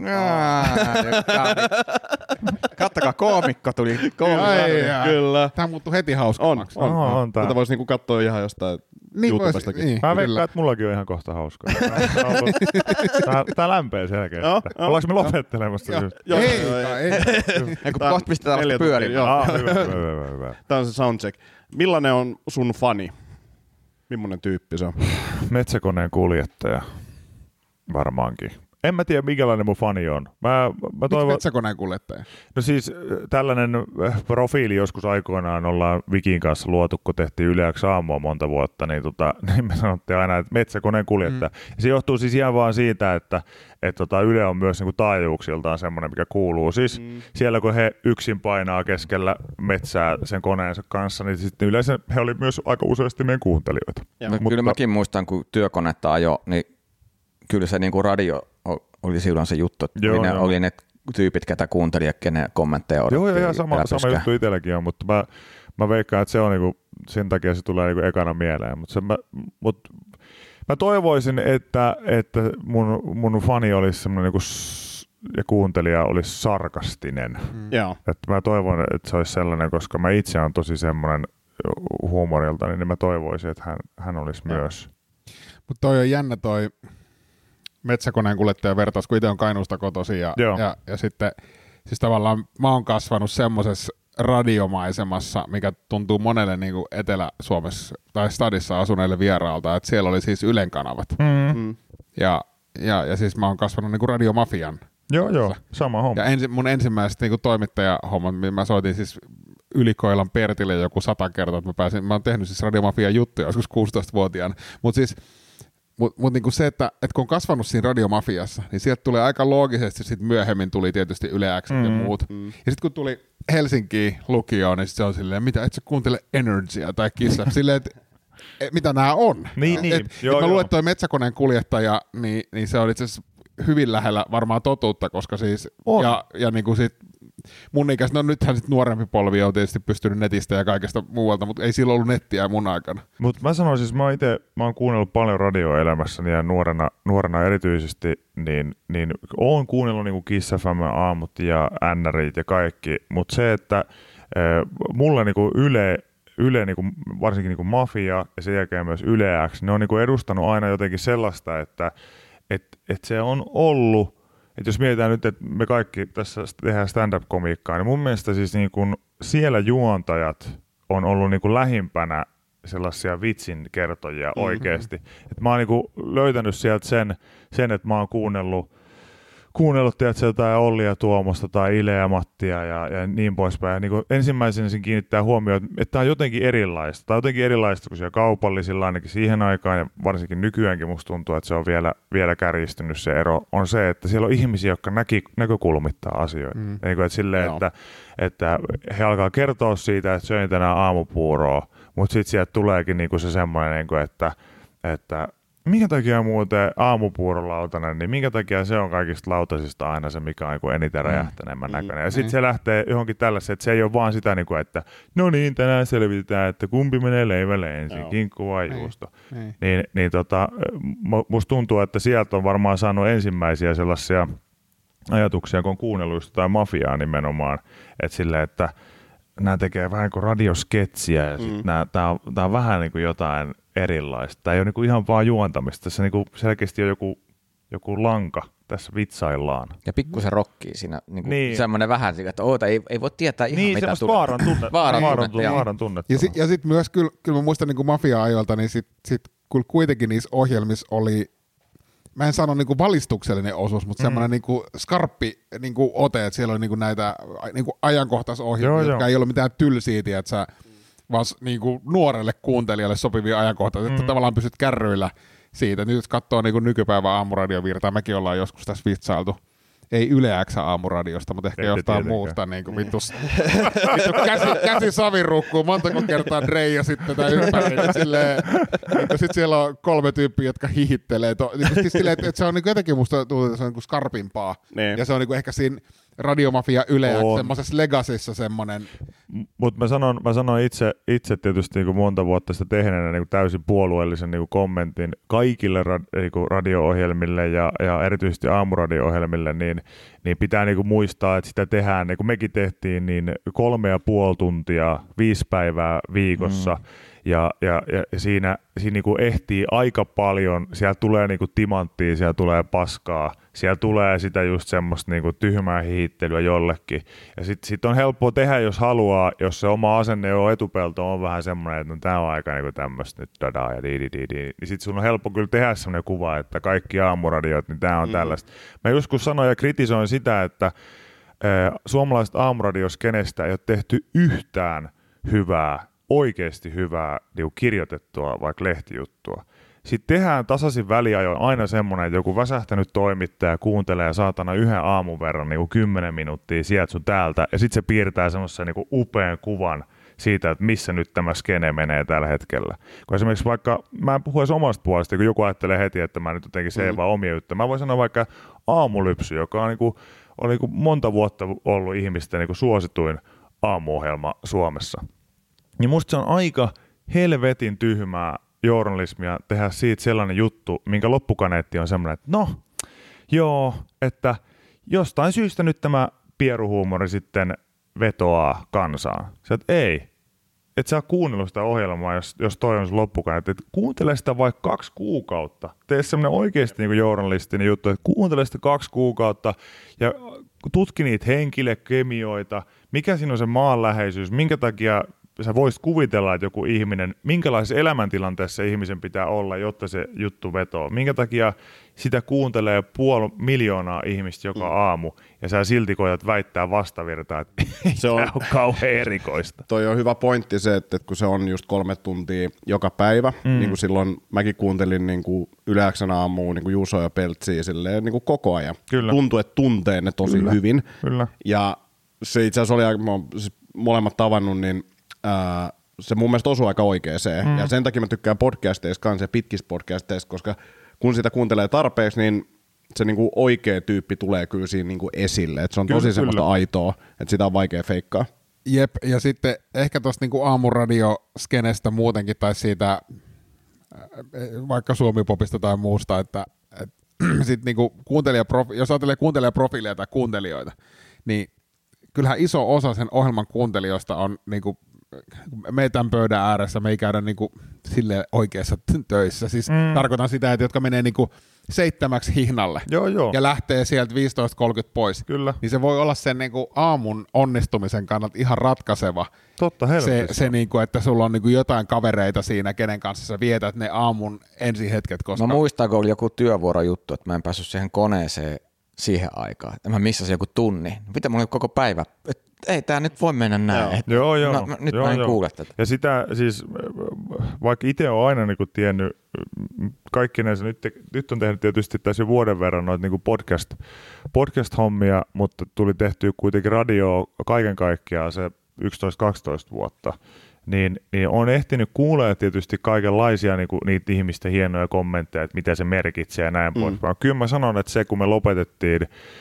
Kattokaa, koomikko tuli. Kyllä. Tämä muuttui heti hauskammaksi. On. Tätä voisi niinku katsoa ihan jostain YouTubestakin. Niin, mä veikkaan, että mullakin on ihan kohta hauskaa. Tää lämpee selkeästi. Ollaanko me lopettelemassa? Ei, kun kohta pistetään vasta pyörimään. Hyvä. Tää on se soundcheck. Millainen on sun fani? Millainen tyyppi se on? Metsäkoneen kuljettaja. Varmaankin. En mä tiedä, minkälainen mun fani on. Mä toivon... Metsäkoneen kuljettaja? No siis tällainen profiili joskus aikoinaan ollaan Vikin kanssa luotu, kun tehtiin Yle X aamua monta vuotta, niin me sanottiin aina, että metsäkoneen kuljettaja. Ja se johtuu siis ihan vaan siitä, että Yle on myös niinku taajuuksiltaan semmoinen, mikä kuuluu. Siis siellä, kun he yksin painaa keskellä metsää sen koneensa kanssa, niin sitten yleensä he oli myös aika useasti meidän kuuntelijoita. Kyllä mäkin muistan, kun työkonetta ajo, niin kyllä se niinku radio oli silloin se juttu, että oli ne tyypit, ketä kuunteli ja kenen kommentteja odotti. Joo, ihan sama juttu itselläkin on, mutta mä veikkaan, että se on niinku, sen takia se tulee niinku ekana mieleen. Mutta mä toivoisin, että mun fani olisi semmoinen niinku, ja kuuntelija olisi sarkastinen. Että mä toivon, että se olisi sellainen, koska mä itse on tosi semmoinen huumorilta, niin mä toivoisin, että hän olisi myös. Mutta toi on jännä toi metsäkoneen kuljettajan vertaus, kun itse on Kainuusta kotoisin ja sitten siis tavallaan mä oon kasvanut semmoisessa radiomaisemassa, mikä tuntuu monelle niin kuin Etelä-Suomessa tai stadissa asuneille vieraalta, että siellä oli siis Ylen kanavat. Ja siis mä oon kasvanut niin kuin radiomafian. Joo, sama homma. Ja mun ensimmäiset niin kuin toimittajahommat, mä soitin siis Ylikoilan Pertille joku 100 kertaa, että mä oon tehnyt siis radiomafian juttuja joskus 16-vuotiaana, mutta siis Mutta niinku se, että kun on kasvanut siinä radiomafiassa, niin sieltä tulee aika loogisesti, sitten myöhemmin tuli tietysti Yle X ja muut. Ja sitten kun tuli Helsinkiin lukioon, niin se on silleen, mitä, et sä kuuntele Energya tai Kiss FM, silleen, että mitä nämä on. Mä luulen, että toi metsäkoneen kuljettaja, niin se on itse asiassa hyvin lähellä varmaan totuutta, koska siis, ja niinku sit mun ikäis, no nythän sit nuorempi polvi on tietysti pystynyt netistä ja kaikesta muualta, mutta ei silloin ollut nettiä mun aikana. Mutta mä sanoisin, siis mä oon kuunnellut paljon radioa elämässäni ja nuorena erityisesti, niin oon kuunnellut niinku Kiss FM aamut ja NRit ja kaikki, mutta se, että mulla niinku Yle niinku, varsinkin niinku Mafia ja sen jälkeen myös Yle X, ne on niinku edustanut aina jotenkin sellaista, että se on ollut. Että jos mietitään nyt, että me kaikki tässä tehdään stand-up-komiikkaa, niin mun mielestä siis niin kun siellä juontajat on ollut niin kun lähimpänä sellaisia vitsin kertojia oikeasti. Et mä oon niin kun löytänyt sieltä sen, että mä oon kuunnellut tiedätkö, jotain Ollia Tuomosta tai Ile ja Mattia ja niin poispäin. Ja niin kuin ensimmäisenä sen kiinnittää huomioon, että tämä on jotenkin erilaista. Tämä on jotenkin erilaista kuin siellä kaupallisilla ainakin siihen aikaan ja varsinkin nykyäänkin musta tuntuu, että se on vielä kärjistynyt se ero. On se, että siellä on ihmisiä, jotka näkökulmittaa asioita. Niin kuin, että silleen, että he alkaa kertoa siitä, että söin tänään aamupuuroa, mutta sitten sieltä tuleekin niin kuin se semmoinen, niin kuin, että minkä takia muuten aamupuurolautanen, niin minkä takia se on kaikista lautasista aina se, mikä on eniten räjähtäneemmän näköinen. Ja sitten se lähtee johonkin tällaiseen, että se ei ole vaan sitä, että no niin, tänään selvitetään, että kumpi menee leivälle ensin, kinkku vai juusto. Musta tuntuu, että sieltä on varmaan saanut ensimmäisiä sellaisia ajatuksia, kun on kuunnellut just jotain mafiaa nimenomaan, että silleen, että nämä tekee vähän kuin radiosketsiä ja sitten tämä on vähän niin kuin jotain erilaista. Tämä ei ole niinku ihan vaan juontamista. Tässä niinku selkeästi on joku lanka. Tässä vitsaillaan. Ja pikkusen rokkii siinä. Niin. Semmoinen vähän, että ei voi tietää ihan niin, mitä tulee. Vaaran tunnetta. Ja sitten myös, kyllä mä muistan niinku mafia-ajoilta, niin sit kuitenkin niissä ohjelmissa oli, mä en sano niinku valistuksellinen osuus, mutta semmoinen niinku skarppi niinku ote, että siellä oli niinku näitä niinku ajankohtaisohjelmia, jotka ei ollut mitään tylsiä, että sä vaan niinku nuorelle kuuntelijalle sopivia ajankohtaisia, että tavallaan pysyt kärryillä siitä. Nyt jos katsoo niinku nykypäivän aamuradiovirtaa, mekin ollaan joskus tässä vitsailtu ei Yle X aamuradiosta, mutta ehkä jostain muusta niin kuin vittu käsi savirukkuu montako kertaa Dre ja sitten tätä ympäri. Sitten siellä on 3 tyyppiä, jotka hihittelee. Niin silleen, että se on niin jotenkin musta tuntuu, että se on niin skarpimpaa. Niin. Ja se on niin ehkä siinä Radiomafia Yle X semmoisessa legacyssa semmoinen. Mutta mä sanon itse tietysti niin kuin monta vuotta sitä tehneenä niin kuin täysin puolueellisen niin kuin kommentin kaikille radio-ohjelmille ja erityisesti aamuradio-ohjelmille, niin pitää niin kuin muistaa, että sitä tehdään, niin kuin mekin tehtiin, niin 3,5 tuntia 5 päivää viikossa. Ja siinä niin kuin ehtii aika paljon, siellä tulee niin kuin timanttia, siellä tulee paskaa, siellä tulee sitä just semmoista niin kuin tyhmää hihittelyä jollekin. Ja sit on helppoa tehdä, jos haluaa, jos se oma asenne jo etupelto on vähän semmoinen, että no tää on aika niin kuin tämmöistä nyt dadaa ja di. Niin sit sun on helppo kyllä tehdä semmoinen kuva, että kaikki aamuradiot, niin tää on tällaista. Mä joskus sanoin ja kritisoin sitä, että suomalaiset aamuradiosskenestä ei ole tehty yhtään oikeasti hyvää niin kirjoitettua vaikka lehtijuttua. Sitten tehdään tasaisin väliajoin aina semmoinen, että joku väsähtänyt toimittaja kuuntelee saatana yhden aamun verran niin 10 minuuttia sieltä sun täältä, ja sitten se piirtää semmoisen niin upean kuvan siitä, että missä nyt tämä skene menee tällä hetkellä. Kun esimerkiksi vaikka, mä en puhu edes omasta puolesta, kun joku ajattelee heti, että mä nyt jotenkin seivaan omia juttuja. Mä voin sanoa vaikka Aamulypsy, joka on niin kuin monta vuotta ollut ihmisten niin kuin suosituin aamuohjelma Suomessa. Niin musta se on aika helvetin tyhmää journalismia tehdä siitä sellainen juttu, minkä loppukaneetti on semmoinen, että no, joo, että jostain syystä nyt tämä pieruhuumori sitten vetoaa kansaan. Sä et ei. Et sä kuunnellut sitä ohjelmaa, jos toi on sun loppukaneetti. Et kuuntele sitä vaikka 2 kuukautta. Tee semmoinen oikeasti niin kuin journalistinen juttu, että kuuntele sitä 2 kuukautta ja tutki niitä henkilökemioita, mikä siinä on se maanläheisyys, minkä takia sä voisit kuvitella, että joku ihminen, minkälaisessa elämäntilanteessa ihmisen pitää olla, jotta se juttu vetoo. Minkä takia sitä kuuntelee 500 000 ihmistä joka aamu, ja sä silti koetat väittää vastavirtaa, että se on kauhean erikoista. Toi on hyvä pointti se, että kun se on just 3 tuntia joka päivä, niin kuin silloin mäkin kuuntelin niin kuin Yle X:n aamuun niin kuin Juuso ja Peltsiä silleen, niin kuin koko ajan. Kyllä. Tuntui, että tuntee ne tosi hyvin. Kyllä. Ja se itse asiassa oli, mä oon molemmat tavannut, niin se mun mielestä osuu aika oikeeseen. Ja sen takia mä tykkään podcasteista kanssa ja pitkissä podcasteista, koska kun sitä kuuntelee tarpeeksi, niin se niinku oikea tyyppi tulee kyllä siinä niinku esille. Et se on tosi semmoista aitoa, että sitä on vaikea feikkaa. Jep, ja sitten ehkä tuosta niinku aamuradioskenestä muutenkin, tai siitä vaikka Suomi-popista tai muusta, että sit niinku jos ajattelee kuuntelijaprofiilia tai kuuntelijoita, niin kyllähän iso osa sen ohjelman kuuntelijoista on niinku me tämän pöydän ääressä, me ei käydä niinku silleen oikeassa töissä. Siis tarkoitan sitä, että jotka menee niinku 7 hihnalle ja lähtee sieltä 15.30 pois. Kyllä. Niin se voi olla sen niinku aamun onnistumisen kannalta ihan ratkaiseva. Totta, se niinku, että sulla on niinku jotain kavereita siinä, kenen kanssa sä vietät ne aamun ensihetket. Koska mä muistan, kun oli joku työvuorojuttu, että mä en päässyt siihen koneeseen siihen aikaan. Mä missasin joku tunni. Mitä mulla oli koko päivä? Ei tää nyt voi mennä näin. Joo. Nyt mä en kuule tätä. Ja sitä siis, vaikka itse on aina niin kuin tiennyt kaikkinensa, nyt on tehnyt tietysti tässä jo vuoden verran noita niin podcast-hommia, mutta tuli tehtyä kuitenkin radioa kaiken kaikkiaan se 11-12 vuotta. Niin on ehtinyt kuulee tietysti kaikenlaisia niin kuin niitä ihmisten hienoja kommentteja, että mitä se merkitsee ja näin pois. Kyllä mä sanon, että se kun me lopetettiin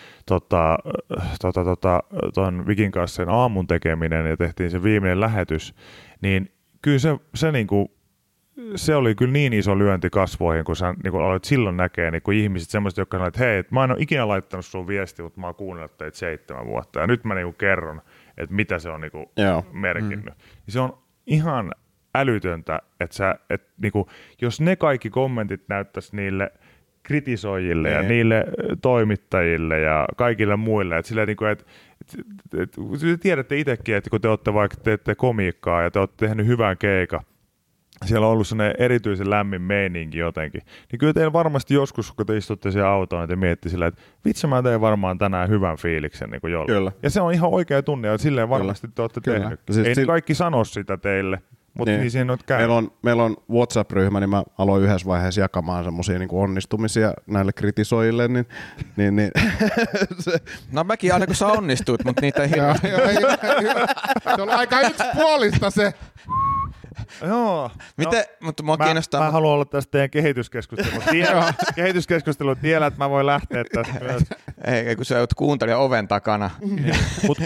ton Vikin kanssa sen aamun tekeminen ja tehtiin se viimeinen lähetys, niin kyllä se niinku, se oli kyllä niin iso lyönti kasvoihin, kun sä niinku aloit silloin näkee niinku ihmiset semmoiset, jotka sanoivat, että hei, mä en ole ikinä laittanut sun viestiä, mutta mä oon kuunnellut teitä 7 vuotta ja nyt mä niinku kerron, että mitä se on niinku merkinnyt. Se on ihan älytöntä, että niinku, jos ne kaikki kommentit näyttäisi niille kritisoijille ja niille toimittajille ja kaikille muille. Että tiedätte itsekin, että kun te olette vaikka teette komiikkaa ja te olette tehnyt hyvän keikan, siellä on ollut sellainen erityisen lämmin meininki jotenkin, niin kyllä teillä varmasti joskus, kun te istutte siellä autoon, te miettii sillä, että vitsi mä tein varmaan tänään hyvän fiiliksen niin kuin jollain. Ja se on ihan oikea tunne ja silleen varmasti te olette tehnyt. Siis ei kaikki sano sitä teille, Mutta niin siinä on meillä on WhatsApp-ryhmä, niin mä aloin yhdessä vaiheessa jakamaan semmosia niin onnistumisia näille kritisoijille. Niin, No mäkin aina kun sä onnistuit, mutta niitä ei hirveästi. Se on aika yksipuolista se. Joo. Miten, mutta mua kiinnostaa. Mä haluan olla tässä teidän kehityskeskustelun tiellä, että mä voin lähteä tästä myös. Ei, kun sä oot kuuntelija oven takana. Mutta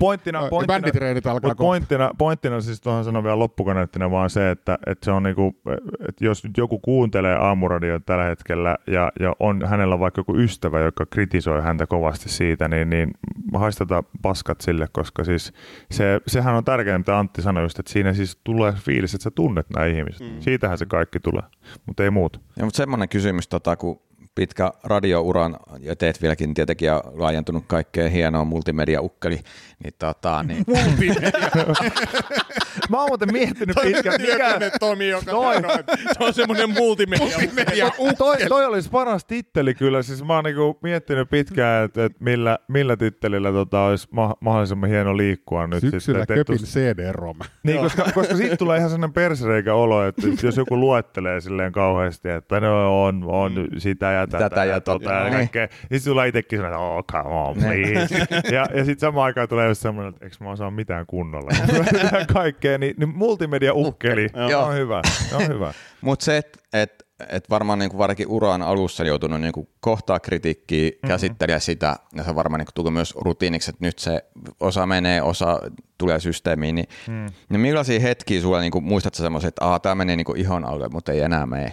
pointtina siis tuohon sanon vielä loppukaneettina vaan se, että se on niinku, että jos joku kuuntelee Aamuradiota tällä hetkellä ja hänellä on vaikka joku ystävä, joka kritisoi häntä kovasti siitä, niin haistetaan paskat sille, koska siis sehän on tärkeää, mitä Antti sanoi just, että siinä siis tulee fiilis, että sä tunnet nämä ihmiset. Siitähän se kaikki tulee, mutta ei muuta. Ja, mutta semmoinen kysymys, kun pitkä radiouran ja teet vieläkin tietenkin ja laajentunut kaikkeen hienoa multimedia-ukkeli, niin Multimedia? Mä oon muuten miettinyt pitkään. Tomi, joka se on semmoinen multimedia-ukkeli. Toi olisi paras titteli kyllä. Siis mä oon niinku miettinyt pitkään, että millä tittelillä olisi mahdollisimman hieno liikkua nyt. Syksyllä Köpin CD-ROM. Niin, koska siitä tulee ihan sellainen persereikä olo, että jos joku luettelee silleen kauheasti, että on sitä ja tätä ja kaikkea. Niin sitten tulee itsekin sellainen, oh come on please. ja sitten samaan aikaan tulee just semmoinen, että eikö mä osaa mitään kunnolla. Kaikkea, niin multimedia-ukkeli, on hyvä. Mutta se, että varmaan niinku varsinkin uran alussa joutunut niinku kohtaa kritiikkiä, käsittelee sitä, ja se varmaan niinku tuli myös rutiiniksi, että nyt se osa menee, osa tulee systeemiin, niin millaisia hetkiä sulla niinku, muistatko semmoisia, että tämä menee niinku ihon alle, mutta ei enää mene?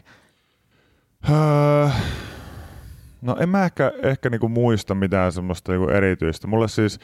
No en mä ehkä niinku muista mitään semmoista niinku erityistä. Mulle siis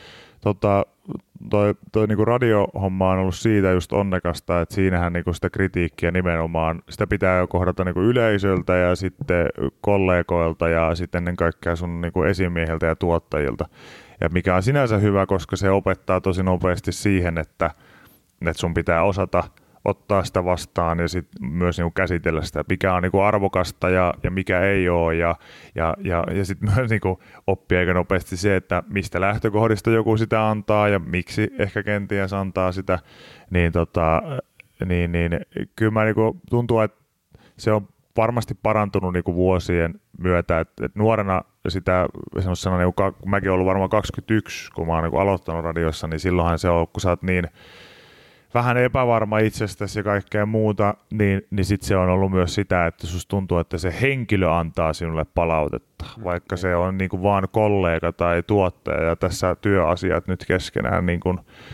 toi niinku radiohomma on ollut siitä just onnekasta, että siinähän niinku sitä kritiikkiä nimenomaan, sitä pitää jo kohdata niinku yleisöltä ja sitten kollegoilta ja sitten ennen kaikkea sun niinku esimiehiltä ja tuottajilta. Ja mikä on sinänsä hyvä, koska se opettaa tosi nopeasti siihen, että sun pitää osata ottaa sitä vastaan ja sitten myös niinku käsitellä sitä, mikä on niinku arvokasta ja mikä ei ole ja sitten myös niinku oppia aika nopeasti se, että mistä lähtökohdista joku sitä antaa ja miksi ehkä kenties antaa sitä, niin kyllä mä niinku tuntuu, että se on varmasti parantunut niinku vuosien myötä, että nuorena sitä semmoisena, niinku, kun mäkin olen ollut varmaan 21, kun mä oon niinku aloittanut radiossa, niin silloinhan se on, kun sä oot niin vähän epävarma itsestäsi ja kaikkea muuta, niin sit se on ollut myös sitä, että susta tuntuu, että se henkilö antaa sinulle palautetta, vaikka se on niinku vaan kollega tai tuottaja ja tässä työasiat nyt keskenään niinku,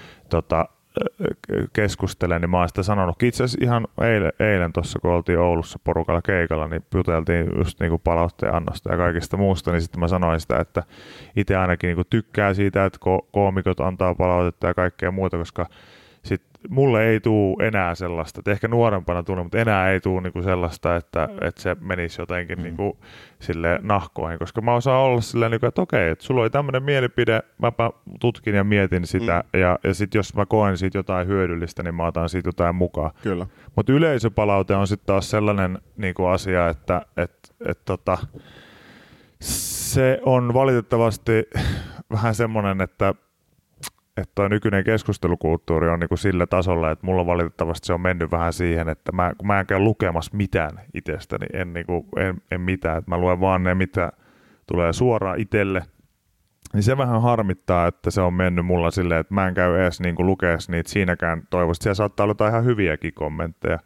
keskustelen, niin mä oon sitä sanonut. Itse asiassa ihan eilen tuossa, kun oltiin Oulussa porukalla keikalla, niin juteltiin just niinku palautteen annosta ja kaikista muusta, niin sitten mä sanoin sitä, että itse ainakin niinku tykkää siitä, että koomikot antaa palautetta ja kaikkea muuta, koska mulle ei tule enää sellaista, että ehkä nuorempana tuli, mutta enää ei tule niinku sellaista, että se menisi jotenkin niinku sille nahkoihin, koska mä osaan olla silleen, niinku, että okei, että sulla oli tämmöinen mielipide, mäpä tutkin ja mietin sitä, ja sitten jos mä koen siitä jotain hyödyllistä, niin mä otan siitä jotain mukaan. Kyllä. Mutta yleisöpalaute on sitten taas sellainen niinku asia, että se on valitettavasti vähän semmoinen, että toi nykyinen keskustelukulttuuri on niinku sillä tasolla, että mulla valitettavasti se on mennyt vähän siihen, että kun mä en käy lukemassa mitään itsestäni, en mitään, että mä luen vaan ne, mitä tulee suoraan itselle, niin se vähän harmittaa, että se on mennyt mulla silleen, että mä en käy edes niinku lukeessa niitä siinäkään toivosta. Siellä saattaa olla jotain ihan hyviäkin kommentteja.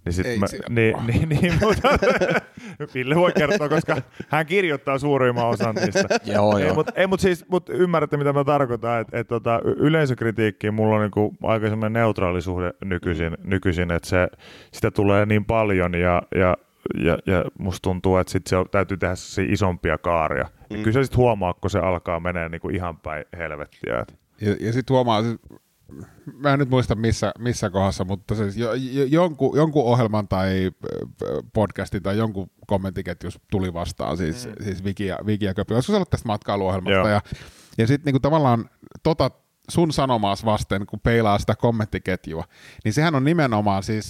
Mutta Ville voi kertoa, koska hän kirjoittaa suurimman osan niistä. Mutta ymmärrätte, mitä mä tarkoitan, että yleisökritiikkiin mulla on niinku aika semmoinen neutraali suhde nykyisin, että sitä tulee niin paljon ja musta tuntuu, että sit se täytyy tehdä isompia kaaria. Ja kyllä se sitten huomaa, kun se alkaa menee niinku ihan päin helvettiä. Ja sitten huomaa, mä en nyt muista missä kohdassa, mutta siis jonkun ohjelman tai podcastin tai jonkun kommenttiketjus tuli vastaan, siis Viki ja Köpi. Olisiko se ollut tästä matkailuohjelmasta? Ja sitten niinku tavallaan sun sanomaas vasten, kun peilaa sitä kommenttiketjua, niin sehän on nimenomaan siis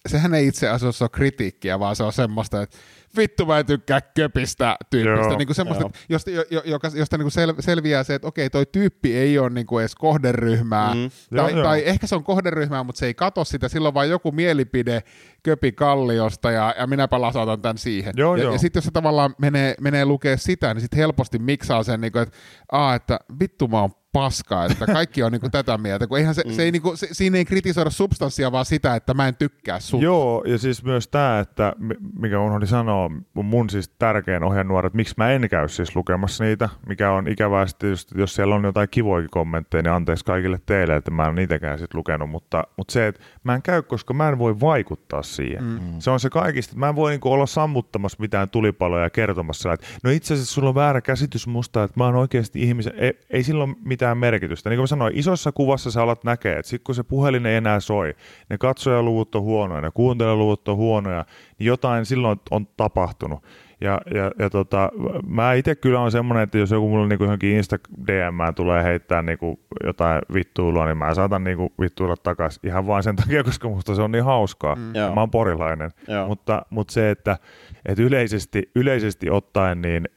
sehän ei itse asiassa ole kritiikkiä, vaan se on semmoista, että vittu mä en tykkää köpistä tyyppistä. Niin kuin semmoista, josta niin kuin selviää se, että okei, toi tyyppi ei ole niin kuin edes kohderyhmää. Tai ehkä se on kohderyhmää, mutta se ei katso sitä. Silloin vaan joku mielipide Köpi-Kalliosta ja minäpä lasautan tämän siihen. Ja sitten jos se tavallaan menee lukea sitä, niin sitten helposti miksaa sen, niin kuin, että vittu mä oon paskaa, että kaikki on niinku tätä mieltä, kun eihän se ei niinku, siinä ei kritisoida substanssia, vaan sitä, että mä en tykkää sut. Joo, ja siis myös tämä, että mikä unohdin sanoa, on mun siis tärkein ohjenuora, että miksi mä en käy siis lukemassa niitä, mikä on ikävää sitten, jos siellä on jotain kivoikin kommentteja, niin anteeksi kaikille teille, että mä en niitäkään sit lukenut, mutta se, että mä en käy, koska mä en voi vaikuttaa siihen. Se on se kaikista, että mä en voi niinku olla sammuttamassa mitään tulipaloja ja kertomassa, että no itse asiassa sulla on väärä käsitys musta, että mä oon oikeasti ihmisen, ei silloin mitään merkitystä. Niin kuin mä sanoin, isossa kuvassa sä alat näkee, että sitten kun se puhelin ei enää soi, ne katsojaluvut on huonoja, ne kuuntelijaluvut on huonoja, niin jotain silloin on tapahtunut. Ja mä itse kyllä on semmoinen, että jos joku mulle niinku johonkin Insta-DM:ään tulee heittää niinku jotain vittuilua, niin mä saatan niinku vittuilla takaisin ihan vain sen takia, koska musta se on niin hauskaa. Mä oon porilainen. Mutta se, että yleisesti ottaen, niin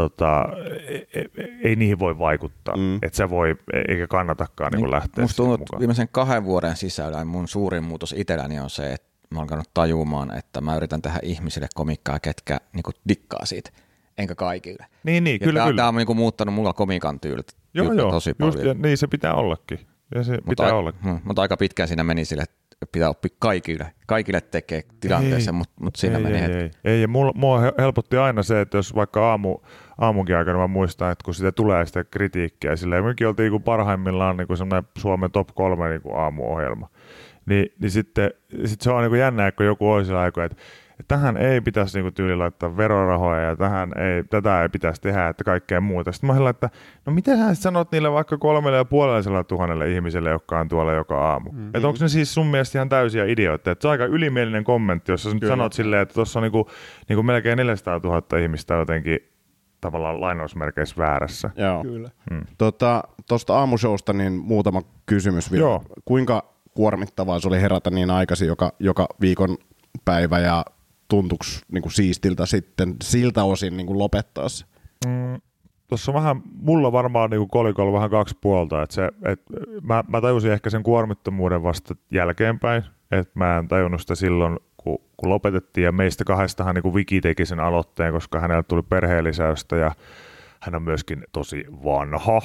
ei niihin voi vaikuttaa. Että se voi, eikä kannatakaan niin lähteä musta tuntuu, mukaan. Viimeisen 2 vuoden sisällä mun suurin muutos itselläni on se, että mä oon alkanut tajumaan, että mä yritän tehdä ihmisille komikkaa, ketkä niinku dikkaa siitä, enkä kaikille. Niin, kyllä. Tämä on niinku muuttanut mulla komikan tyylit tosi paljon. Just, niin se pitää ollakin. Mutta aika pitkään siinä meni sille, että pitää oppia kaikille tekee tilanteessa, mutta siinä meni hetki. Ei, ja mua helpotti aina se, että jos vaikka aamunkin aikana mä muistan, että kun sitä tulee sitä kritiikkiä, silleen mekin oltiin parhaimmillaan niin semmoinen Suomen top 3 niin aamuohjelma. Niin sitten se on niin jännää, kun joku olisi aika, että tähän ei pitäisi niin tyyli laittaa verorahoja ja tätä ei pitäisi tehdä, että kaikkea muuta. Sitten mä olin, että no miten sä sanot niille vaikka 3,5 000 ihmiselle, jotka on tuolla joka aamu? Että onko ne siis sun mielestä ihan täysiä idiootteja? Että se on aika ylimielinen kommentti, jos sä nyt sanot silleen, että tuossa on niinku melkein 400 000 ihmistä jotenkin tavallaan lainausmerkeissä väärässä. Joo. Kyllä. Tuosta aamushowsta niin muutama kysymys vielä. Joo. Kuinka kuormittavaa se oli herätä niin aikaisin joka viikon päivä ja tuntuuko niin siistiltä sitten siltä osin niin lopettaa se? Tuossa on vähän, mulla varmaan niin kolikolla vähän 2 puolta. Mä tajusin ehkä sen kuormittomuuden vasta jälkeenpäin, että mä en tajunnut sitä silloin, kun lopetettiin ja meistä 2 niin Viki teki sen aloitteen, koska hänellä tuli perheellisäystä ja hän on myöskin tosi vanha.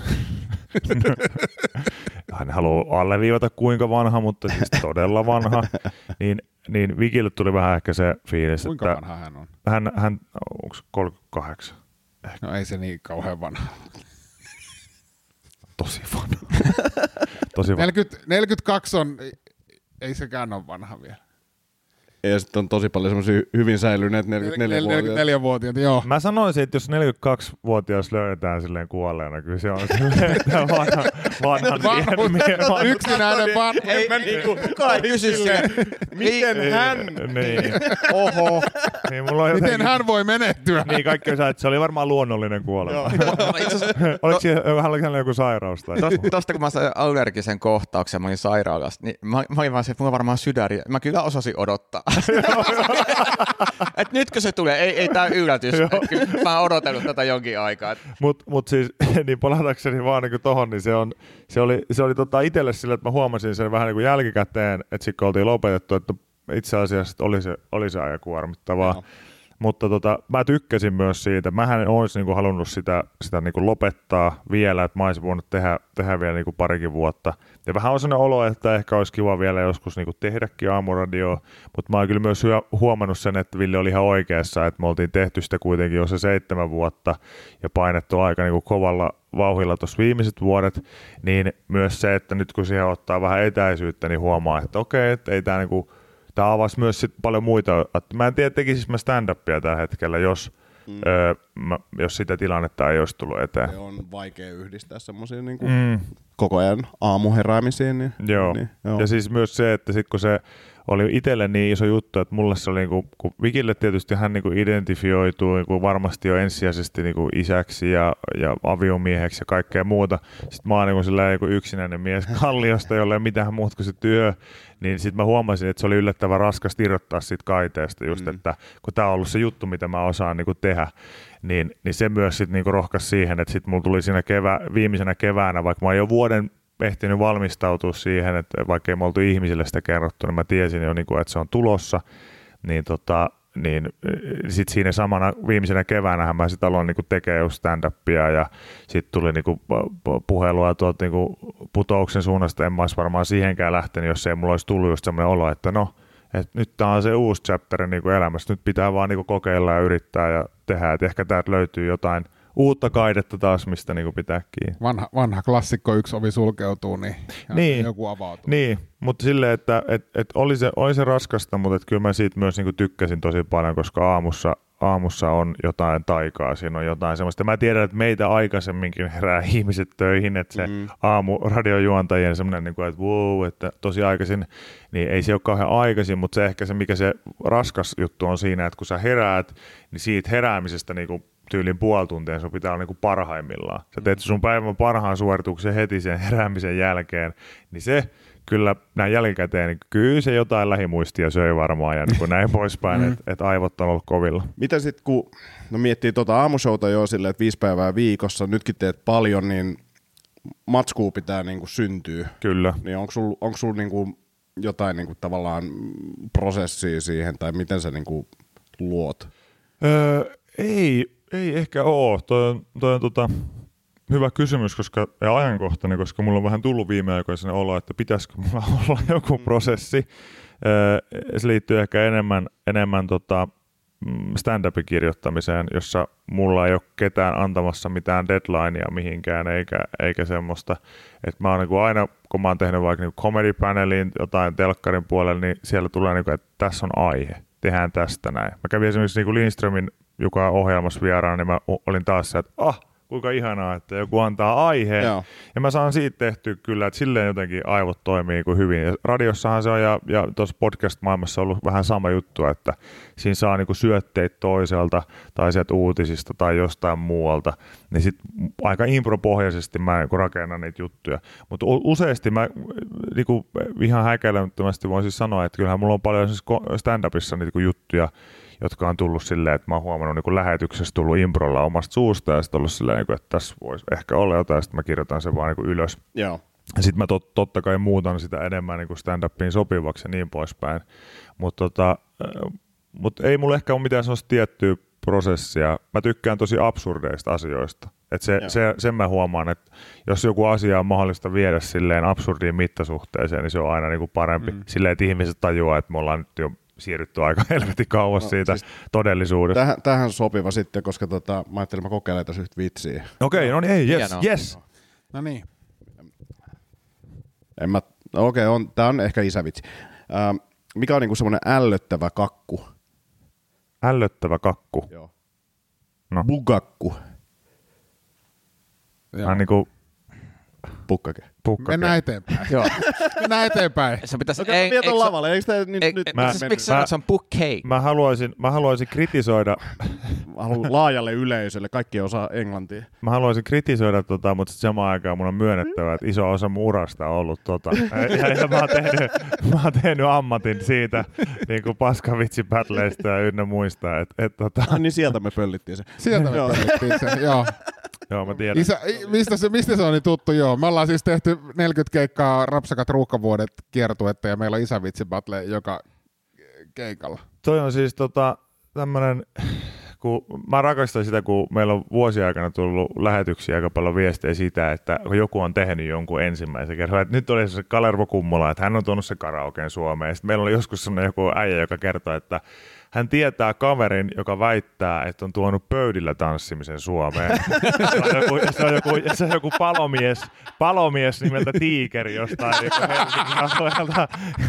Hän haluaa alleviivata kuinka vanha, mutta siis todella vanha. Niin Vikille tuli vähän ehkä se fiilis, kuinka että vanha hän on? Hän onko 38? No ei se niin kauhean vanha. Tosi vanha. Tosi vanha. 42 on, ei sekään ole vanha vielä. Ja sitten on tosi paljon semmoisia hyvin säilyneet 44-vuotiaat, joo. Mä sanoisin, että jos 42-vuotias löydetään silleen kuolleena, kyllä se on silleen, että vanhan yksinäinen vanha. Kukaan ei kysy silleen, miten hän? Niin. Oho. Niin, mulla on miten hän voi menehtyä? Niin, kaikki osaa, että se oli varmaan luonnollinen kuolema. Oliko siellä joku sairaus? Tuosta kun mä sain allergisen kohtauksen, mä olin sairaalassa, niin mä olin vaan se, että mulla on varmaan sydäri. Mä kyllä osasin odottaa. Et nytkö se tulee? Ei tää yllätys. Mä oon odotellut tätä jonkin aikaa. Mut siis, niin palatakseni vaan niin tohon, niin se oli itselle sillä, että mä huomasin sen vähän niin kuin jälkikäteen, että sitten kun oltiin lopetettu, että itse asiassa oli se aika kuormittavaa. No. Mutta mä tykkäsin myös siitä. Mähän en olisi niinku halunnut sitä niinku lopettaa vielä, että mä olisin voinut tehdä vielä niinku parikin vuotta. Ja vähän on sellainen olo, että ehkä olisi kiva vielä joskus niinku tehdäkin aamuradioa, mutta mä oon kyllä myös huomannut sen, että Ville oli ihan oikeassa, että me oltiin tehty sitä kuitenkin jo se 7 vuotta ja painettu aika niinku kovalla vauhdilla tuossa viimeiset vuodet, niin myös se, että nyt kun siihen ottaa vähän etäisyyttä, niin huomaa, että okei, että ei tää niinku tämä avasi myös sit paljon muita. Mä en tiedä, tekisis mä stand-upia tällä hetkellä, jos sitä tilannetta ei olisi tullut eteen. Se on vaikea yhdistää semmoisia koko ajan aamuheräämisiin. Joo. Ja siis myös se, että sit kun se oli itselle niin iso juttu, että mulle se oli, niin kuin, kun Vikille tietysti hän niin kuin identifioituu niin kuin varmasti jo ensisijaisesti niin kuin isäksi ja aviomieheksi ja kaikkea muuta. Sitten mä oon niin kuin yksinäinen mies kalliosta, jolla ei ole mitään muuta kuin se työ. Niin sitten mä huomasin, että se oli yllättävän raskasta irrottaa siitä kaiteesta just, että kun tää on ollut se juttu, mitä mä osaan niin kuin tehdä, niin se myös sitten niin kuin rohkaisi siihen, että sitten mulla tuli siinä viimeisenä keväänä, vaikka mä oon jo vuoden ehtinyt valmistautua siihen, että vaikka ei me oltu ihmisille sitä kerrottu, niin mä tiesin jo, niin kuin, että se on tulossa, niin sitten siinä samana viimeisenä keväänähän mä sitten aloin niinku tekemään just stand-upia ja sitten tuli niinku puhelua tuolta niinku Putouksen suunnasta, en mä olisi varmaan siihenkään lähtenyt, jos ei mulla olisi tullut just semmoinen olo, että no, että nyt tää on se uusi chapteri niinku elämässä, nyt pitää vaan niinku kokeilla ja yrittää ja tehdä, että ehkä täältä löytyy jotain uutta kaidetta taas, mistä niinku pitää kiinni. Vanha klassikko, yksi ovi sulkeutuu, niin joku avautuu. Niin, mutta silleen, että oli se raskasta, mutta kyllä mä siitä myös niinku tykkäsin tosi paljon, koska aamussa on jotain taikaa, siinä on jotain semmoista. Mä tiedän, että meitä aikaisemminkin herää ihmiset töihin, että se aamuradiojuontajien semmoinen, niinku, että wow, että tosi aikaisin, niin ei se ole kauhean aikaisin, mutta se ehkä se, mikä se raskas juttu on siinä, että kun sä heräät, niin siitä heräämisestä niinku tyylin puoli tuntia, sun pitää olla niinku parhaimmillaan. Sä teet sun päivän parhaan suorituksen heti sen heräämisen jälkeen, niin se kyllä näin jälkikäteen, niin kyllä se jotain lähimuistia söi varmaan ja niin näin poispäin, että aivot on ollut kovilla. Mitä sitten, kun miettii aamushowta jo silleen, että 5 päivää viikossa, nytkin teet paljon, niin matskuu pitää niinku syntyä. Kyllä. Niin onko sul niinku jotain niinku tavallaan prosessia siihen, tai miten sä niinku luot? Ei ehkä ole. Toi on hyvä kysymys ja ajankohtainen, koska mulla on vähän tullut viime aikoina sellainen olo, että pitäisikö mulla olla joku prosessi. Se liittyy ehkä enemmän stand-upin kirjoittamiseen, jossa mulla ei ole ketään antamassa mitään deadlinea mihinkään, eikä semmoista. Että mä oon niin kuin aina, kun mä oon tehnyt vaikka niin comedy paneliin jotain telkkarin puolella, niin siellä tulee, niin kuin, että tässä on aihe, tehdään tästä näin. Mä kävin esimerkiksi niin kuin Lindströmin, joka on ohjelmassa vieraana, niin mä olin taas se, että kuinka ihanaa, että joku antaa aiheen. Joo. Ja mä saan siitä tehtyä kyllä, että silleen jotenkin aivot toimii kuin hyvin. Ja radiossahan se on, ja tuossa podcast-maailmassa on ollut vähän sama juttu, että siinä saa niinku syötteitä toiselta, tai sieltä uutisista, tai jostain muualta. Niin sitten aika impropohjaisesti mä niinku rakennan niitä juttuja. Mutta useasti mä niinku ihan häkeilemättömästi voisin sanoa, että kyllähän mulla on paljon stand-upissa niinku juttuja, jotka on tullut silleen, että mä oon huomannut niin lähetyksessä tullut improlla omasta suusta ja sitten ollut silleen, että tässä voisi ehkä olla jotain, ja sitten mä kirjoitan sen vaan niin ylös. Joo. Ja sitten mä totta kai muutan sitä enemmän niin stand-upiin sopivaksi ja niin poispäin. Mutta ei mulla ehkä ole mitään sellaista tiettyä prosessia. Mä tykkään tosi absurdeista asioista. Sen mä huomaan, että jos joku asia on mahdollista viedä silleen absurdiin mittasuhteeseen, niin se on aina niin kuin parempi. Silleen, että ihmiset tajuaa, että me ollaan nyt jo siirrytty aika helvetin kauas siitä siis todellisuudesta. Tähän sopiva sitten, koska mä ajattelin, mä kokeilen tässä yhtä vitsiä. Okei, no niin, yes. No niin. Tää on ehkä isävitsi. Mikä on niinku semmoinen ällöttävä kakku? Ällöttävä kakku? Joo. No. Bugakku. Niinku Pukkake. Mennään eteenpäin. Joo. Mennään eteenpäin. Se pitäisi... Vietä lavalle, eikö tämä nyt... Miksi sanot, se on bookcake? Mä haluaisin kritisoida... Mä haluan laajalle yleisölle, kaikki osaa englantia. Mä haluaisin kritisoida mutta sitten samaan aikaan mun on myönnettävä, että iso osa mun urasta on ollut ja mä oon tehnyt ammatin siitä niin kuin paskavitsipätleistä ja ynnä muista. Niin sieltä me pöllittiin se. Sieltä me pöllittiin se, joo. Joo, mä tiedän. Mistä se on niin tuttu, joo. Me ollaan siis tehty 40 keikkaa Rapsakat ruuhkavuodet kiertuetta ja meillä on isävitsibattle joka keikalla. Toi on siis tämmönen, kun mä rakastan sitä, kun meillä on vuosien aikana tullut lähetyksiä aika paljon viestejä siitä, että joku on tehnyt jonkun ensimmäisen kerran. Että nyt oli se Kalervo Kummola, että hän on tuonut se karaokeen Suomeen. Sitten meillä oli joskus sellainen joku äijä, joka kertoi, että hän tietää kaverin, joka väittää, että on tuonut pöydillä tanssimisen Suomeen. Se on joku palomies nimeltä Tiikeri jostain Helsingin alueelta.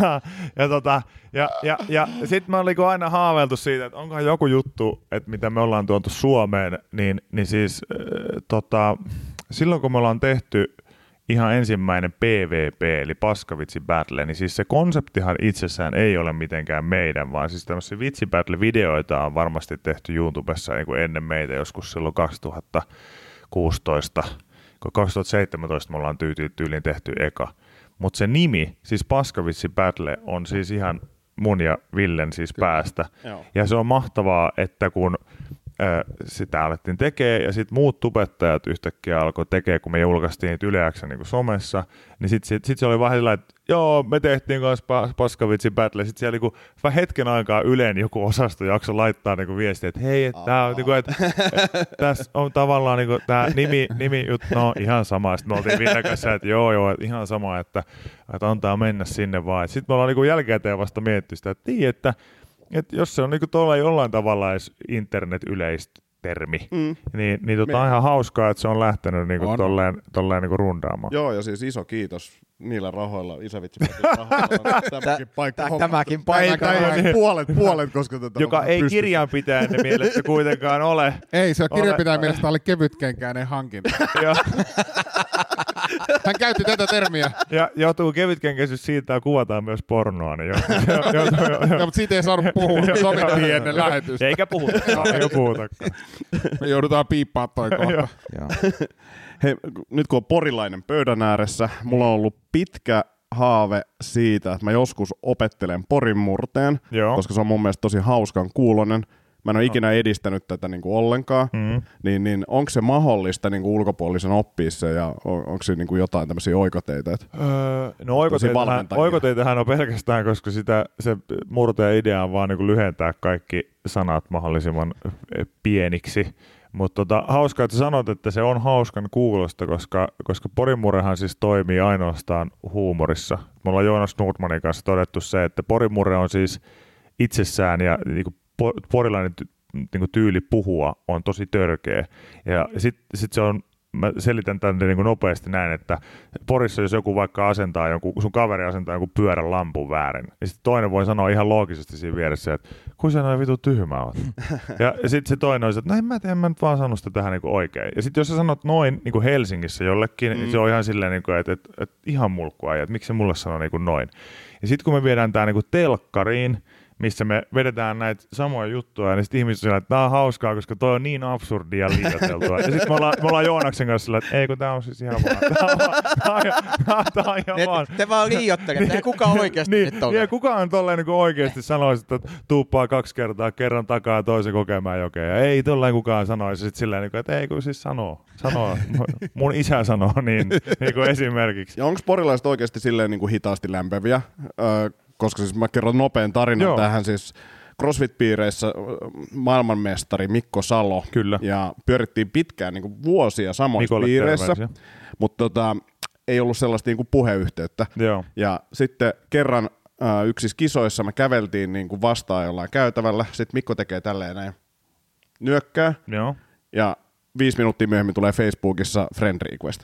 Ja sitten mä olin aina haaveiltu siitä, että onkohan joku juttu, että mitä me ollaan tuotu Suomeen, niin siis silloin kun me ollaan tehty ihan ensimmäinen PvP, eli paskavitsi battle, niin siis se konseptihan itsessään ei ole mitenkään meidän, vaan siis tämmöisiä vitsi battle-videoita on varmasti tehty YouTubessa niin kuin ennen meitä joskus silloin 2016, kun 2017 me ollaan tyyliin tehty eka. Mutta se nimi, siis paskavitsi battle, on siis ihan mun ja Villen siis päästä. Ja se on mahtavaa, että kun sitä alettiin tekemään, ja sitten muut tubettajat yhtäkkiä alkoi tekemään, kun me julkaistiin niitä Yle X:n niin somessa, niin sitten se oli vähän sellainen, että joo, me tehtiin kanssa paskavitsi battle, sitten siellä niin hetken aikaa Ylen joku osasto jakso laittaa niin viestiä, että hei, tässä on tavallaan niin tämä nimi no ihan sama, sitten me oltiin Villen kanssa, että joo, ihan sama, että antaa mennä sinne vaan, sitten me ollaan niin jälkikäteen vasta miettinyt sitä, että jos se on niin tuolla jollain tavalla edes internet-yleistermi, niin on ihan hauskaa, että se on lähtenyt niin tolleen niin rundaamaan. Joo, ja siis iso kiitos niillä rahoilla, isävitsipäätöllä tämäkin paikka. Puolet, koska joka ei kirjanpitäjän mielestä kuitenkaan ole. Ei, se on kirjanpitäjän mielestä oli kevytkenkäinen hankinta. Hän käytti tätä termiä. Ja joutuu kevytkenkäisyys siitä, että kuvataan myös pornoa. Niin mutta siitä ei saanut puhua, sovittiin ennen lähetystä. Eikä puhutakaan. Me joudutaan piippaamaan toi kohta. Hei, nyt kun on porilainen pöydän ääressä, mulla on ollut pitkä haave siitä, että mä joskus opettelen porin murteen, koska se on mun mielestä tosi hauskan kuulonen. Mä en ole ikinä edistänyt tätä niin kuin ollenkaan, niin onko se mahdollista niin kuin ulkopuolisen oppia se, ja onko se niin kuin jotain tämmöisiä oikoteita? No oikoteitahan on pelkästään, koska se murteen idea on vaan niin kuin lyhentää kaikki sanat mahdollisimman pieniksi. Mutta hauskaa, että sanot, että se on hauskan kuulosta, koska porimurrehan siis toimii ainoastaan huumorissa. Me ollaan Joonas Nordmanin kanssa todettu se, että porimurre on siis itsessään ja niinku porilainen niinku tyyli puhua on tosi törkeä. Ja sit se on, mä selitän tänne niin nopeasti näin, että Porissa jos joku vaikka sun kaveri asentaa jonkun pyörän lampun väärin, niin sitten toinen voi sanoa ihan loogisesti siinä vieressä, että kun sä noin vitu tyhmä oot. ja sitten se toinen on se, että no en mä nyt vaan sano sitä tähän niin oikein. Ja sitten jos sä sanot noin niin Helsingissä jollekin, niin se on ihan silleen, niin että ihan mulkkua, että miksi se mulle sanoo niin noin. Ja sitten kun me viedään tää niin telkkariin, missä me vedetään näitä samoja juttuja, niin sitten ihmiset sanoo, että tämä on hauskaa, koska toi on niin absurdia liioiteltua. Ja sitten me ollaan Joonaksen kanssa sillä, että ei kun tämä on siis ihan vaan. Tämä on ihan vaan. Te vaan liioittelette, eihän kukaan oikeasti nyt ole. Niin, kukaan tolleen niin oikeasti sanoisi, että tuuppaa 2 kertaa, kerran takaa toisen kokemaan jokea. Ja ei tolleen kukaan sanoisi sitten silleen, että ei kun siis sanoo. Mun isä sanoo niin kuin esimerkiksi. Ja onko porilaiset oikeasti silleen niin kuin hitaasti lämpeviä? Koska siis mä kerron nopean tarinan tähän siis CrossFit-piireissä maailmanmestari Mikko Salo. Kyllä. Ja pyörittiin pitkään niin kuin vuosia samoissa piireissä, mutta ei ollut sellaista niin kuin puheyhteyttä. Joo. Ja sitten kerran yksissä kisoissa me käveltiin niin kuin vastaan jollain käytävällä, sitten Mikko tekee tälleen näin, nyökkää. Joo. Ja 5 minuuttia myöhemmin tulee Facebookissa friend request.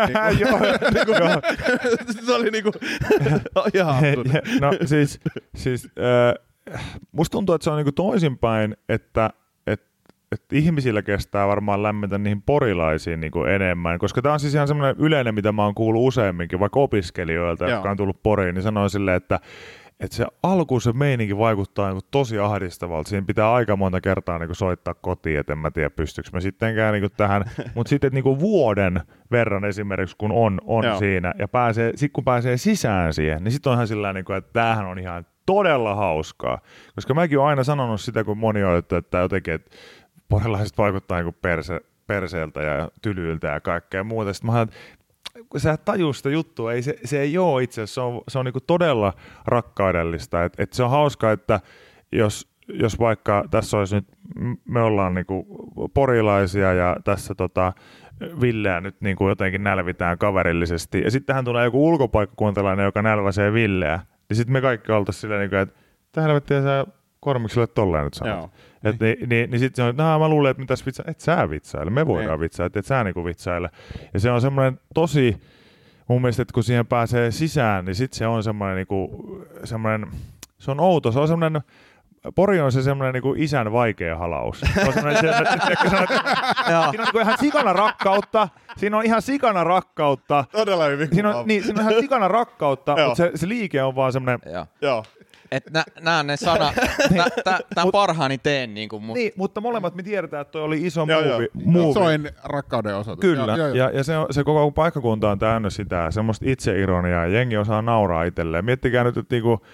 Se oli niinku ihan absurdi. No siis musta tuntuu, että se on niinku toisinpäin, että ihmisillä kestää varmaan lämmetä niihin porilaisiin niinku enemmän, koska tää on siis ihan semmoinen yleinen, mitä mä oon kuullut useamminkin, vaikka opiskelijoilta, jotka on tullut Poriin, niin sanoo silleen, että se alkuun se meininki vaikuttaa niin tosi ahdistavalta. Siinä pitää aika monta kertaa niin soittaa kotiin, että en mä tiedä pystyykö mä sittenkään niin tähän. Mutta sitten niin vuoden verran esimerkiksi, kun on siinä ja kun pääsee sisään siihen, niin sitten on ihan sillä tavalla, että tämähän on ihan todella hauskaa. Koska mäkin olen aina sanonut sitä, kun moni on, että jotenkin, että porilaiset vaikuttaa niin perseeltä ja tylyiltä ja kaikkea muuta. Sitten mä kun sä tajuu sitä juttua, se ei ole itse asiassa, se on niinku todella rakkaudellista. Et se on hauska, että jos vaikka tässä olisi nyt, me ollaan niinku porilaisia ja tässä Villeä nyt niinku jotenkin nälvitään kaverillisesti, ja sittenhän tulee joku ulkopaikkakuntalainen, joka nälväsee Villeä, niin sitten me kaikki oltaisiin silleen, että mitä helvettiä sä Kormikselle tolleen nyt sanot. Niin sitten se on, että mä luulen, että mitäs vitsaile, et sä vitsaile, me voidaan vitsailla, et sä niinku vitsaile. Ja se on semmoinen tosi, mun mielestä, että kun siihen pääsee sisään, niin sitten se on semmoinen, se on outo, se on semmoinen Pori on se semmoinen niinku isän vaikea halaus. Se on siinä on niinku ihan sikana rakkautta. Siinä on ihan sikana rakkautta. Todella hyvin. Siinä on ihan sikana rakkautta, mutta se liike on vaan semmoinen. Joo. Että nää ne sana, tää parhaani teen niinku. Niin, mutta molemmat me tiedetään, että toi oli iso movie. Soin rakkauden osoitus. Kyllä, ja se koko paikkakunta on täynnä sitä, semmoista itseironiaa, ja jengi osaa nauraa itselleen. Miettikää nyt, että niinku,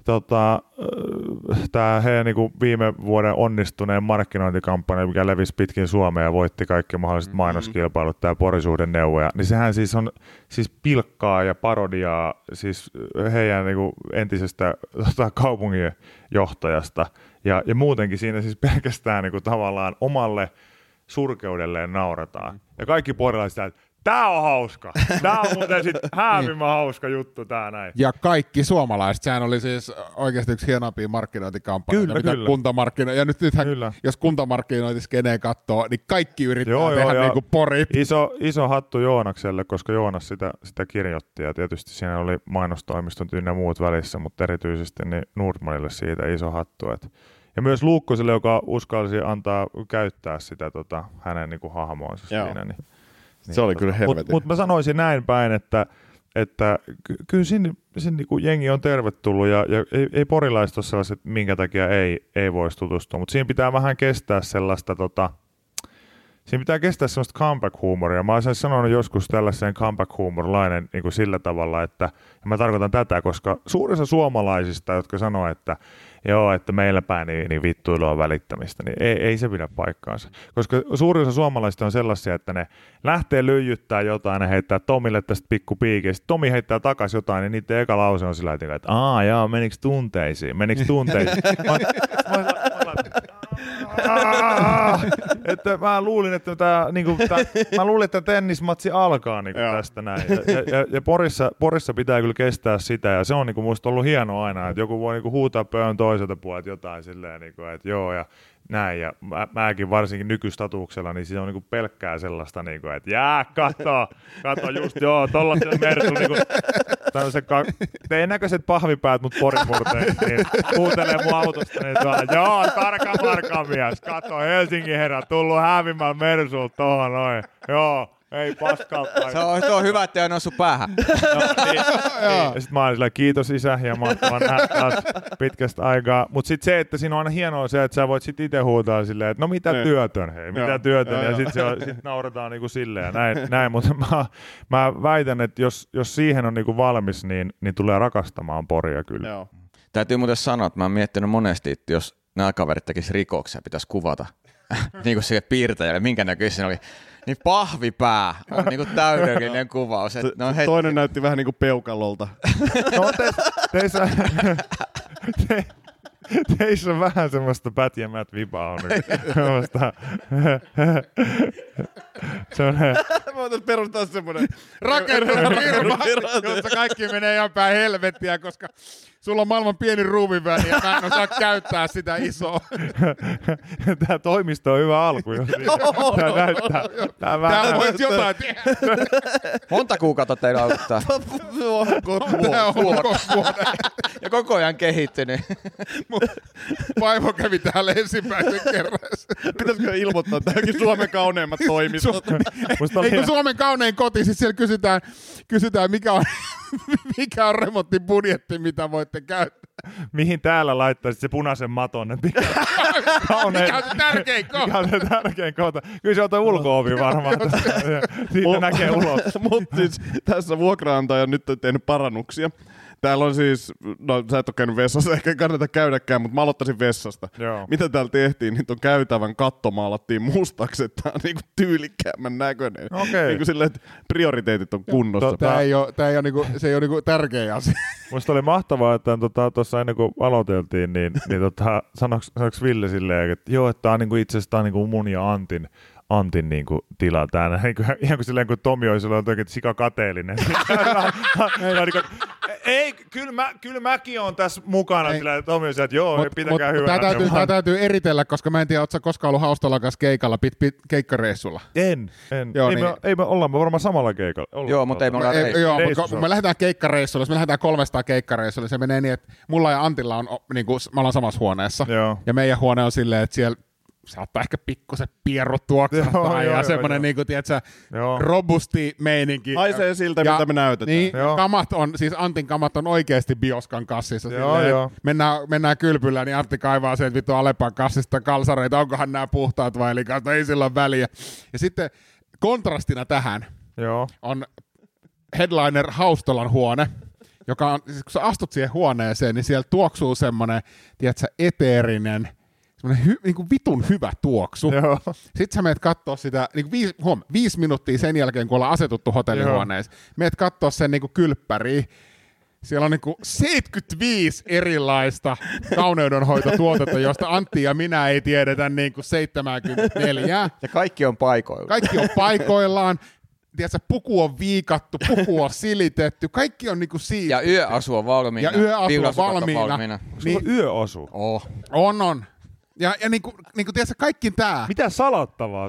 tämä heidän niinku viime vuoden onnistuneen markkinointikampanja, mikä levisi pitkin Suomea ja voitti kaikki mahdolliset mainoskilpailut, tämä Porisuhdenneuvoja, niin sehän siis on siis pilkkaa ja parodiaa siis heidän niinku entisestä kaupungin johtajasta. Ja muutenkin siinä siis pelkästään niinku tavallaan omalle surkeudelleen naurataan. Ja kaikki porilaiset sitä, että tää on hauska. Tää on muuten sit häävimmä hauska juttu tää näin. Ja kaikki suomalaiset. Sehän oli siis oikeasti yksi hienompia markkinointikampanjoita, mitä kuntamarkkinointi. Ja nythän, jos kuntamarkkinointiskeneen katsoo, niin kaikki yrittää tehdä niin kuin Pori. Iso hattu Joonakselle, koska Joonas sitä kirjoitti. Ja tietysti siinä oli mainostoimiston ynnä muut välissä, mutta erityisesti niin Nordmanille siitä iso hattu. Ja myös Luukkoselle, joka uskalsi antaa käyttää sitä hänen niin kuin hahmoonsa siinä. Niin. Se oli kyllä helvetin. Mutta mä sanoisin näin päin, että kyllä siinä niinku jengi on tervetullut ja ei porilaista ole sellaiset, minkä takia ei voisi tutustua, mutta siinä pitää vähän kestää sellaista, siinä pitää kestää sellaista comeback-huumoria. Mä olisin sanonut joskus tällaisen comeback-huumorilainen niin kuin sillä tavalla, että ja mä tarkoitan tätä, koska suurissa suomalaisista, jotka sanoo, että joo, että meillä päin niin vittuilu on välittämistä, niin ei se pidä paikkaansa. Koska suurissa suomalaisista on sellaisia, että ne lähtee lyijyttää jotain, ne heittää Tomille tästä pikku piikin, sitten Tomi heittää takaisin jotain, niin niiden eka lause on sillä tavalla, että menikö tunteisiin? Että mä luulin, että tämä tennismatsi alkaa niinku tästä näin. Ja Porissa pitää kyllä kestää sitä, ja se on niinku musta ollut hienoa aina, että joku voi niinku huutaa pöön toiselta puolelta jotain silleen, niinku, että joo ja näin. Ja mäkin varsinkin nykystatuksella, niin se on niinku pelkkää sellaista, niinku, että kato just joo, tollaisen Mersu, niinku, tämmöiset teidän näköiset pahvipäät mut porimurteet, niin huutelee mun autosta, niin tuolla, joo, tarkka markamies, kato Helsingin herra, tullut hävimällä Mersulta tohon noin, joo. Ei paskalta. Se on hyvä, että ei ole sun päähän. Niin. Ja sit mä olin silleen, kiitos isä, ja mahtavaa nähdä taas pitkästä aikaa. Mut sit se, että siinä on aina hienoa se, että sä voit sit ite huutaa silleen, että no mitä työtön, mitä työtön. Ja sit naurataan niinku silleen näin. Mutta mä väitän, että jos siihen on niinku valmis, niin tulee rakastamaan Poria kyllä. Joo. Täytyy muuten sanoa, että mä oon miettinyt monesti, että jos nämä kaverit tekis rikoksia, pitäisi kuvata. Niin kuin sille piirtäjälle, minkä näköisen oli. Niin pahvipää on niinku täydellinen kuvaus. Toinen näytti vähän niinku peukalolta. No teissä on vähän semmoista Pat ja Matt vipaa on nyt. Mä voitais perustaa semmonen rakennusfirma, jossa kaikki menee ihan päin helvettiä, koska sulla on maailman pieni ruumiväli ja mä en osaa käyttää sitä isoa. Tää toimisto on hyvä alku. Tää näyttää. Täällä voisi jotain tehdä. Monta kuukautta teillä on ottaa? Tää on vuoden. Ja koko ajan kehittynyt. Vaimo kävi täällä ensimmäisen kerran. Pitäisikö ilmoittaa tämäkin Suomen kauneimmat toimistot? Eikö Suomen kaunein koti? Siis siellä kysytään mikä on remonttibudjetti, mitä voitte käyttää. Mihin täällä laittaisit se punaisen maton? Mikä on se tärkein kohta? Mikä on se tärkein kohta? Kyllä se on ulko-ovi varmaan. Siitä näkee ulos. Mutta siis tässä vuokraantaja nyt on tehnyt parannuksia. Täällä on siis, no sä et ole käynyt vessassa, ehkä kannata käydäkään, mutta mä aloittaisin vessasta. Joo. Mitä täällä tehtiin, niin ton käytävän katto maalattiin mustaksi, että tää on niinku tyylikkäämmän näköinen. Okay. Niinku silleen, että prioriteetit on kunnossa. Se ei ole niinku tärkeä asia. Musta oli mahtavaa, että tuossa ennen kuin aloiteltiin, niin sanoiko Ville silleen, että joo, että tää on niinku itse asiassa tää niinku mun ja Antin niinku tila täällä. Ihan kuin silleen, kun Tomi olisi ollut oikein sikakateellinen. Ei, kyllä mäkin on tässä mukana sillä, että Tomi on että joo, pitäkää hyvänä. Tämä täytyy eritellä, koska mä en tiedä, ootko sä koskaan ollut Haustolan kanssa keikalla, keikkareissulla? En. Joo, ei me ollaan varmaan samalla keikalla. Joo, mutta ei me olla reissulla. Joo, mutta me lähdetään keikkareissulla, jos me lähdetään 300 keikkareissulla, se menee niin, että mulla ja Antilla on, niin kuin, me ollaan samassa huoneessa. Joo. Ja meidän huone on silleen, että siellä saattaa ehkä pikkusen pierrut tuoksahtaa ja semmoinen niinku, tiedätkö, robusti meininki. Haisee siltä, mitä me näytetään. Niin, kamat on, siis Antin kamat on oikeasti Bioskan kassissa. Mennään kylpyllä, niin Antti kaivaa sen vittu Alepan kassista kalsareita, onkohan nämä puhtaat vai eli ei sillä ole väliä. Ja sitten kontrastina tähän on headliner Haustolan huone, joka on, siis kun sä astut siihen huoneeseen, niin siellä tuoksuu semmoinen, tiedätkö, eteerinen, niinku vitun hyvä tuoksu. Joo. Sitten sä meet kattoo sitä, niinku 5 minuuttia sen jälkeen, kun ollaan asetuttu hotellihuoneeseen, meet kattoo sen niinku kylppäriin. Siellä on niinku 75 erilaista kauneudenhoitotuotetta, josta Antti ja minä ei tiedetä niinku 74. Ja kaikki on paikoillaan. Kaikki on paikoillaan. Tiedätkö, puku on viikattu, puku on silitetty, kaikki on niinku siitä. Ja yöasu on valmiina. Ja yöasu on valmiina. Niin, yöasu? On. Ja niinku tiedätkö, kaikki tää. Mitä salattavaa?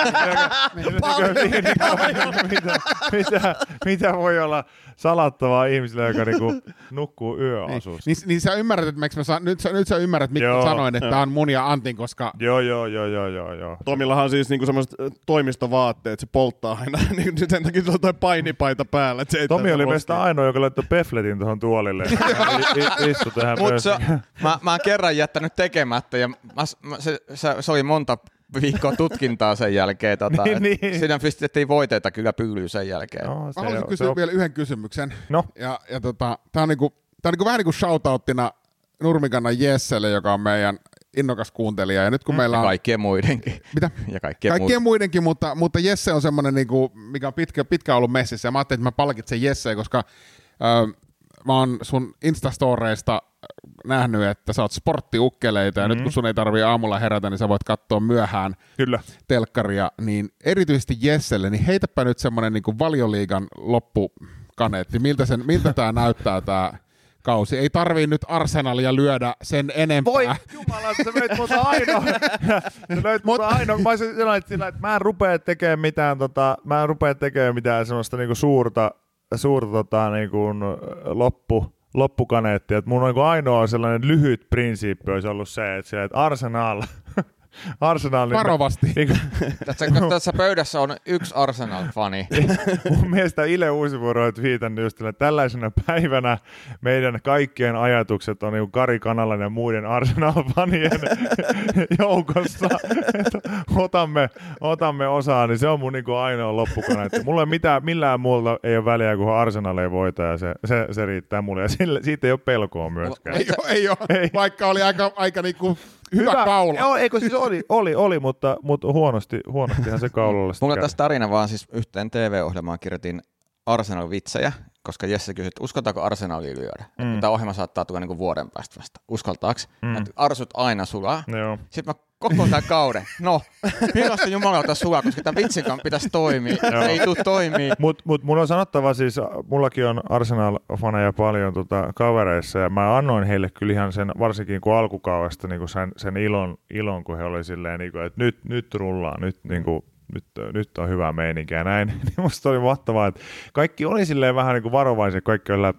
Mitä voi olla salattavaa ihmisille, joka niinku nukkuu yöasussa? Niin sä ymmärrät, että nyt sä ymmärrät, miksi sanoin, että tää on mun ja Antin, koska... Joo. Tomillahan on siis niinku semmoiset toimistovaatteet, se polttaa aina, niin sen takia se on toi painipaita päällä. Tomi oli meistä ainoa, joka laittoi pefletin tuohon tuolille. Istu tähän myöskin. Mä oon kerran jättänyt tekemättä ja se oli monta viikkoa tutkintaa sen jälkeen. Niin. Siinä pistettiin voiteita kyllä pyllyyn sen jälkeen. Mä haluaisin kysyä vielä yhden kysymyksen. No. Ja tää on niinku vähän niin kuin shoutouttina Nurmikannan Jesselle, joka on meidän innokas kuuntelija. Ja nyt kun meillä on... kaikkien muidenkin. Mitä? Ja kaikkien muidenkin, mutta Jesse on semmoinen, niinku, mikä on pitkään ollut messissä. Ja mä ajattelin, että mä palkitsen Jesseä, koska mä oon sun Instastoreista nähnyt, että sä oot sporttiukkeleita, ja nyt kun sun ei tarvii aamulla herätä, niin sä voit katsoa myöhään telkkaria, niin erityisesti Jesselle, niin heitäpä nyt semmoinen niin kuin Valioliigan loppukaneetti. Miltä tää näyttää tää kausi? Ei tarvii nyt Arsenalia lyödä sen enempää. Voi jumala, sä löit muuta ainoa. Mä olisin sillä, että mä en rupea tekemään mitään semmoista niinku suurta niinku loppukaneettia. Mun on ainoa sellainen lyhyt prinsiippi olisi ollut se, että Arsenal varovasti. Tässä pöydässä on yksi Arsenal-fani. Mun mielestä Ile Uusivuoro on viitannut just, että tällaisena päivänä meidän kaikkien ajatukset on niin Kari Kanalan ja muiden Arsenal-fanien joukossa. Otamme osaa, niin se on mun niin ainoa loppukaneetti. Mulla ei millään muulla ei ole väliä, kun Arsenal ei voita, ja se riittää mulle. Ja siitä ei ole pelkoa myöskään. Ei ole. Vaikka oli aika niinku hyvä kaula. Joo, eikö siis oli, mutta huonostihan se kaulalla. Mulla on tässä tarina vaan siis yhteen TV-ohjelmaan kirjoitin Arsenal-vitsejä, koska Jesse kysyi, että uskaltaako Arsenalia lyödä? Tämä ohjelma saattaa tulla niin kuin vuoden päästä vasta. Uskaltaako? Arsut aina sulaa. Joo. Sitten mä koko tämän kauden. No, milloin se jumalauta sulaa, koska tämän vitsinkaan pitäisi toimia. Ei tule toimia. Mut mun on sanottava siis, mullakin on Arsenal-faneja paljon kavereissa, ja mä annoin heille kyllä ihan sen, varsinkin kun alkukaudesta niin sen ilon, kun he oli silleen, niin kuin, että nyt rullaa, nyt on hyvä meininki ja näin. Niin musta oli mahtavaa, että kaikki oli silleen vähän niin kuin varovaisia, kaikki oli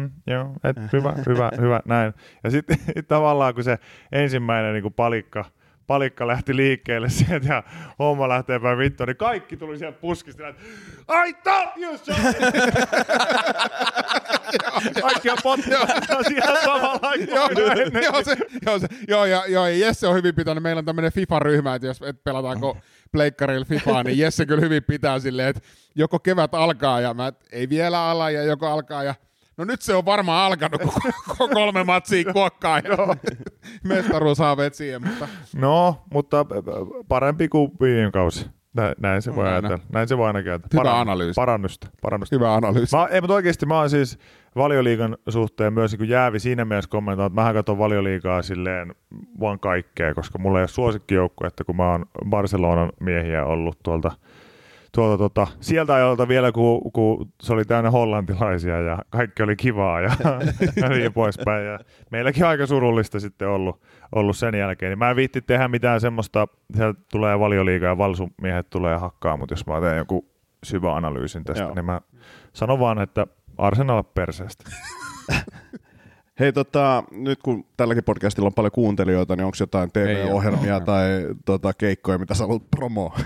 hyvä, näin. Ja sitten tavallaan, kun se ensimmäinen niin kuin palikka lähti liikkeelle sieltä ja homma lähtee päin vittuun, niin kaikki tuli sieltä puskista, että I thought you so! Kaikki on pottivat siellä samalla. Joo, ja Jesse on hyvin pitänyt. Meillä on tämmöinen FIFA-ryhmä, että jos pelataanko pleikkarilla FIFAa, niin Jesse kyllä hyvin pitää silleen, että joko kevät alkaa ja ei vielä ala ja joko alkaa ja no nyt se on varmaan alkanut, kun 3 matsia kuokkaa ja mestaruus haaveet siihen. Mutta parempi kuin viime kausi. Näin se voi ajatella. Näin se voi ainakin ajatella. Hyvä analyysi. Parannusta. Hyvä analyysi. Mutta oikeasti mä oon siis Valioliigan suhteen myös niin jäävi siinä mielessä kommentoin, että mähän katson Valioliigaa silleen vaan kaikkea, koska mulla ei ole suosikkijoukkue, että kun mä oon Barcelonan miehiä ollut sieltä ajoilta vielä, kun se oli täynnä hollantilaisia ja kaikki oli kivaa ja niin poispäin. Ja meilläkin aika surullista sitten ollut sen jälkeen. Niin mä en viitti tehdä mitään semmoista, sieltä tulee Valioliiga ja valsumiehet tulee hakkaa, mutta jos mä teen joku syvä analyysin tästä, niin mä sanon vaan, että Arsenal perseestä. Hei, nyt kun tälläkin podcastilla on paljon kuuntelijoita, niin onko jotain TV-ohjelmia tai keikkoja, mitä sä haluat promoa?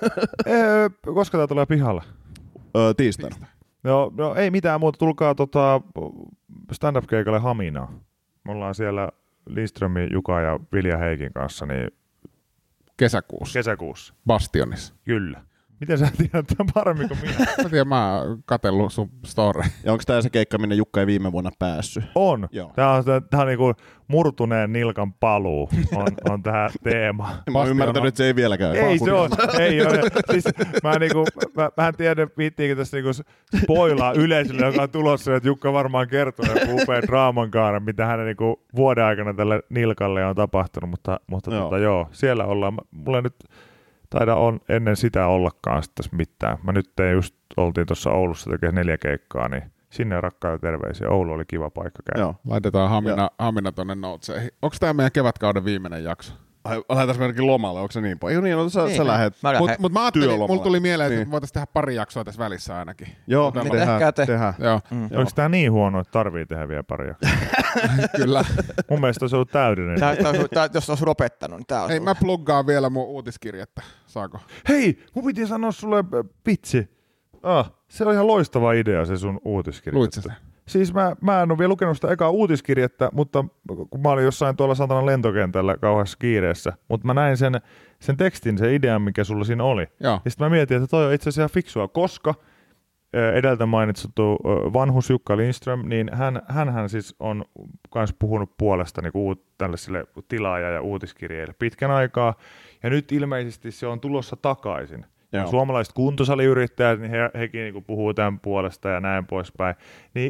Koska tää tulee pihalle? Tiistaina. No ei mitään muuta, tulkaa stand-up-keikalle Haminaan. Me ollaan siellä Lindströmin, Juka ja Vilja Heikin kanssa niin Kesäkuussa. Bastionissa. Kyllä. Miten sä tiedät tämän paremmin kuin minä? Mä tiedän, mä oon katsellut sun story. Ja onko tää se keikka, minne Jukka ei viime vuonna päässyt? On. Joo. Tää on niinku murtuneen nilkan paluu on tää teema. Mä oon ymmärtänyt, että se ei vieläkään. Ei se on. Ei ole. Siis mä en tiedä, viittiinkö tässä niinku spoilaa yleisölle, joka on tulossa, että Jukka varmaan kertoo joku upean draaman kaaren, mitä hänen niinku vuoden aikana tälle nilkalle on tapahtunut, mutta joo, siellä ollaan. Mulla nyt on ennen sitä ollakaan tässä mitään. Mä nyt oltiin tuossa Oulussa tekemään 4 keikkaa, niin sinne rakkaita terveisiä. Oulu oli kiva paikka käydä. Joo. Laitetaan Hamina tonne noteseihin. Onko tämä meidän kevätkauden viimeinen jakso? Lähdetään meidänkin lomalle, onko se niin paljon? Niin, sä lähet. Mutta mä ajattelin, mulla tuli mieleen, että voitaisiin tehdä pari jaksoa tässä välissä ainakin. Joo, tehdään. Joo. Onko tää niin huono, että tarvii tehdä vielä pari jaksoa? Kyllä. Mun mielestä olisi ollut täydellinen. Jos olisi lopettanut, niin tää on. Hei, mä pluggaan vielä mun uutiskirjettä. Saako? Hei, mun piti sanoa sulle vitsi. Se on ihan loistava idea se sun uutiskirja. Luitko se? Siis mä en ole vielä lukenut sitä ekaa uutiskirjettä, mutta kun mä olin jossain tuolla satanan lentokentällä kauheassa kiireessä, mutta mä näin sen tekstin, sen idean, mikä sulla siinä oli. Joo. Ja sitten mä mietin, että toi on itse asiassa ihan fiksua, koska edeltä mainittu vanhus Jukka Lindström, niin hänhän siis on myös puhunut puolesta niin tällaisille tilaaja- ja uutiskirjeille pitkän aikaa, ja nyt ilmeisesti se on tulossa takaisin. Suomalaiset kuntosaliyrittäjät, niin hekin niin puhuu tämän puolesta ja näin poispäin. Niin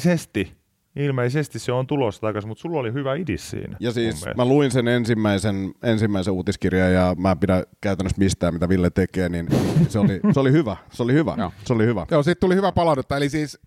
ilmeisesti se on tulossa takaisin, mutta sulla oli hyvä idea siinä. Ja siis mä luin sen ensimmäisen uutiskirjan ja mä en pidä käytännössä mistään, mitä Ville tekee, niin se oli hyvä. Se oli hyvä. Joo, siitä tuli hyvä palautetta. Eli siis,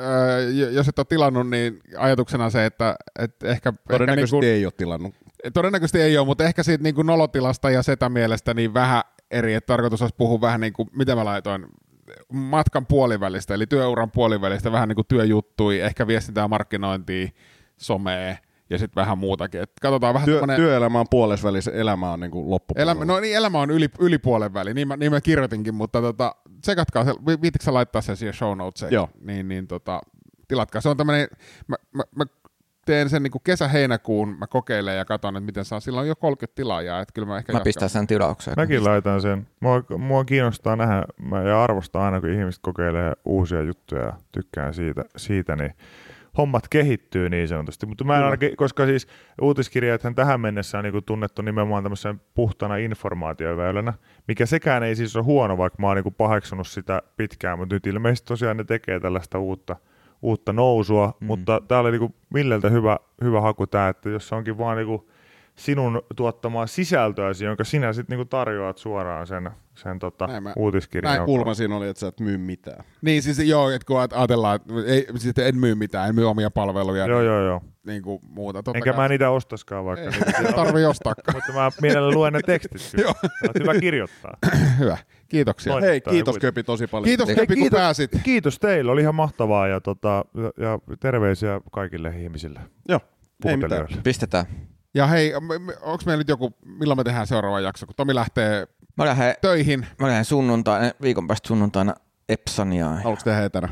jos et ole tilannut, niin ajatuksena se, että ehkä todennäköisesti niin kuin, ei ole tilannut. Todennäköisesti ei ole, mutta ehkä siitä niin kuin nolotilasta ja setämielestä niin vähän eri, että tarkoitus olisi puhua vähän niin kuin, mitä mä laitoin, matkan puolivälistä, eli työuran puolivälistä, vähän niin kuin työjuttui, ehkä viestintää, markkinointia, somea ja sitten vähän muutakin. Et katsotaan vähän työelämä on puolesvälissä, elämä on niin kuin loppupuolella. No niin, elämä on yli puolen väli, niin mä kirjoitinkin, mutta tsekatkaa, viitikö sä laittaa sen siihen show notesiin? Joo. Niin tilatkaa. Se on tämmöinen, mä teen sen niin kuin kesä-heinäkuun, mä kokeilen ja katson, että miten saa. Silloin on jo 30 tilaajaa, että kyllä mä ehkä pistän sen tilaukseen. Mäkin laitan sen. Mua kiinnostaa nähdä ja arvostaa aina, kun ihmiset kokeilee uusia juttuja ja tykkään siitä niin hommat kehittyy niin sanotusti. Mutta mä en ainakin, koska siis uutiskirjathan tähän mennessä on niin tunnettu nimenomaan tämmöisen puhtana informaatioväylänä, mikä sekään ei siis ole huono, vaikka mä oon niin paheksunut sitä pitkään, mutta nyt ilmeisesti tosiaan ne tekee tällaista uutta nousua, mutta tää oli niinku Milleltä hyvä haku tää, että jos se onkin vaan niinku sinun tuottamaa sisältöäsi, jonka sinä sitten niinku tarjoat suoraan sen uutiskirjan. Näin kulma siinä oli, että sä et myy mitään. Niin siis joo, että kun ajatellaan, että en myy mitään, en myy omia palveluja. Joo. Niin kuin muuta. Enkä mä niitä ostaskaan vaikka. Ei tarvitse ostaakaan. Mutta mä mielelläni luen ne tekstit. Olet hyvä kirjoittaa. Hyvä. Kiitoksia. Hei, kiitos Köpi tosi paljon. Kiitos Köpi, kun pääsit. Kiitos teille, oli ihan mahtavaa ja terveisiä kaikille ihmisille. Joo, ei mitään. Pistetään. Ja hei, onko meillä nyt joku, milloin me tehdään seuraava jakso, kun Tomi lähtee töihin? Mä lähden viikon päästä sunnuntaina Epsaniaan. Haluatko tehdä etänä?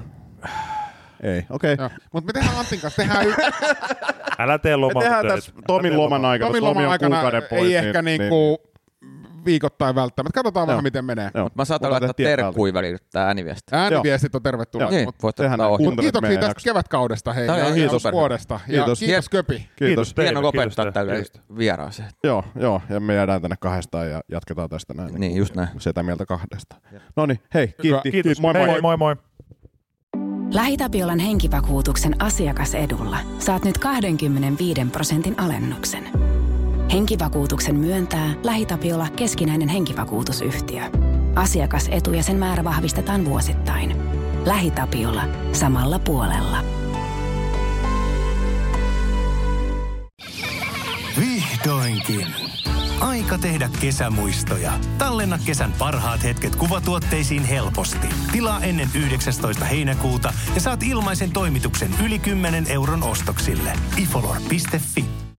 Ei, okei. Mutta me tehdään Antin kanssa, Älä tee lomaa. Me tehdään tässä Tomin loman aikana. Tomin loman aikana ei ehkä niinku viikoittain välttämättä. Katsotaan vähän, miten menee. Mä saatan laittaa terkkuja välillä tää ääniviesti. Ääniviestit on tervetuloa. Kiitoksia tästä kevätkaudesta. Hei, kiitos vuodesta. Kiitos Köpi. Kiitos. Hieno lopettaa tälle vieraaseen. Joo, ja me jäädään tänne 2 ja jatketaan tästä näin. Niin, just näin. Sitä mieltä 2. Noniin, hei, kiitos. Moi. LähiTapiolan henkivakuutuksen asiakasedulla saat nyt 25% alennuksen. Henkivakuutuksen myöntää LähiTapiola keskinäinen henkivakuutusyhtiö. Asiakasetu ja sen määrä vahvistetaan vuosittain. LähiTapiola. Samalla puolella. Vihdoinkin. Aika tehdä kesämuistoja. Tallenna kesän parhaat hetket kuvatuotteisiin helposti. Tilaa ennen 19. heinäkuuta ja saat ilmaisen toimituksen yli 10 € ostoksille. ifolor.fi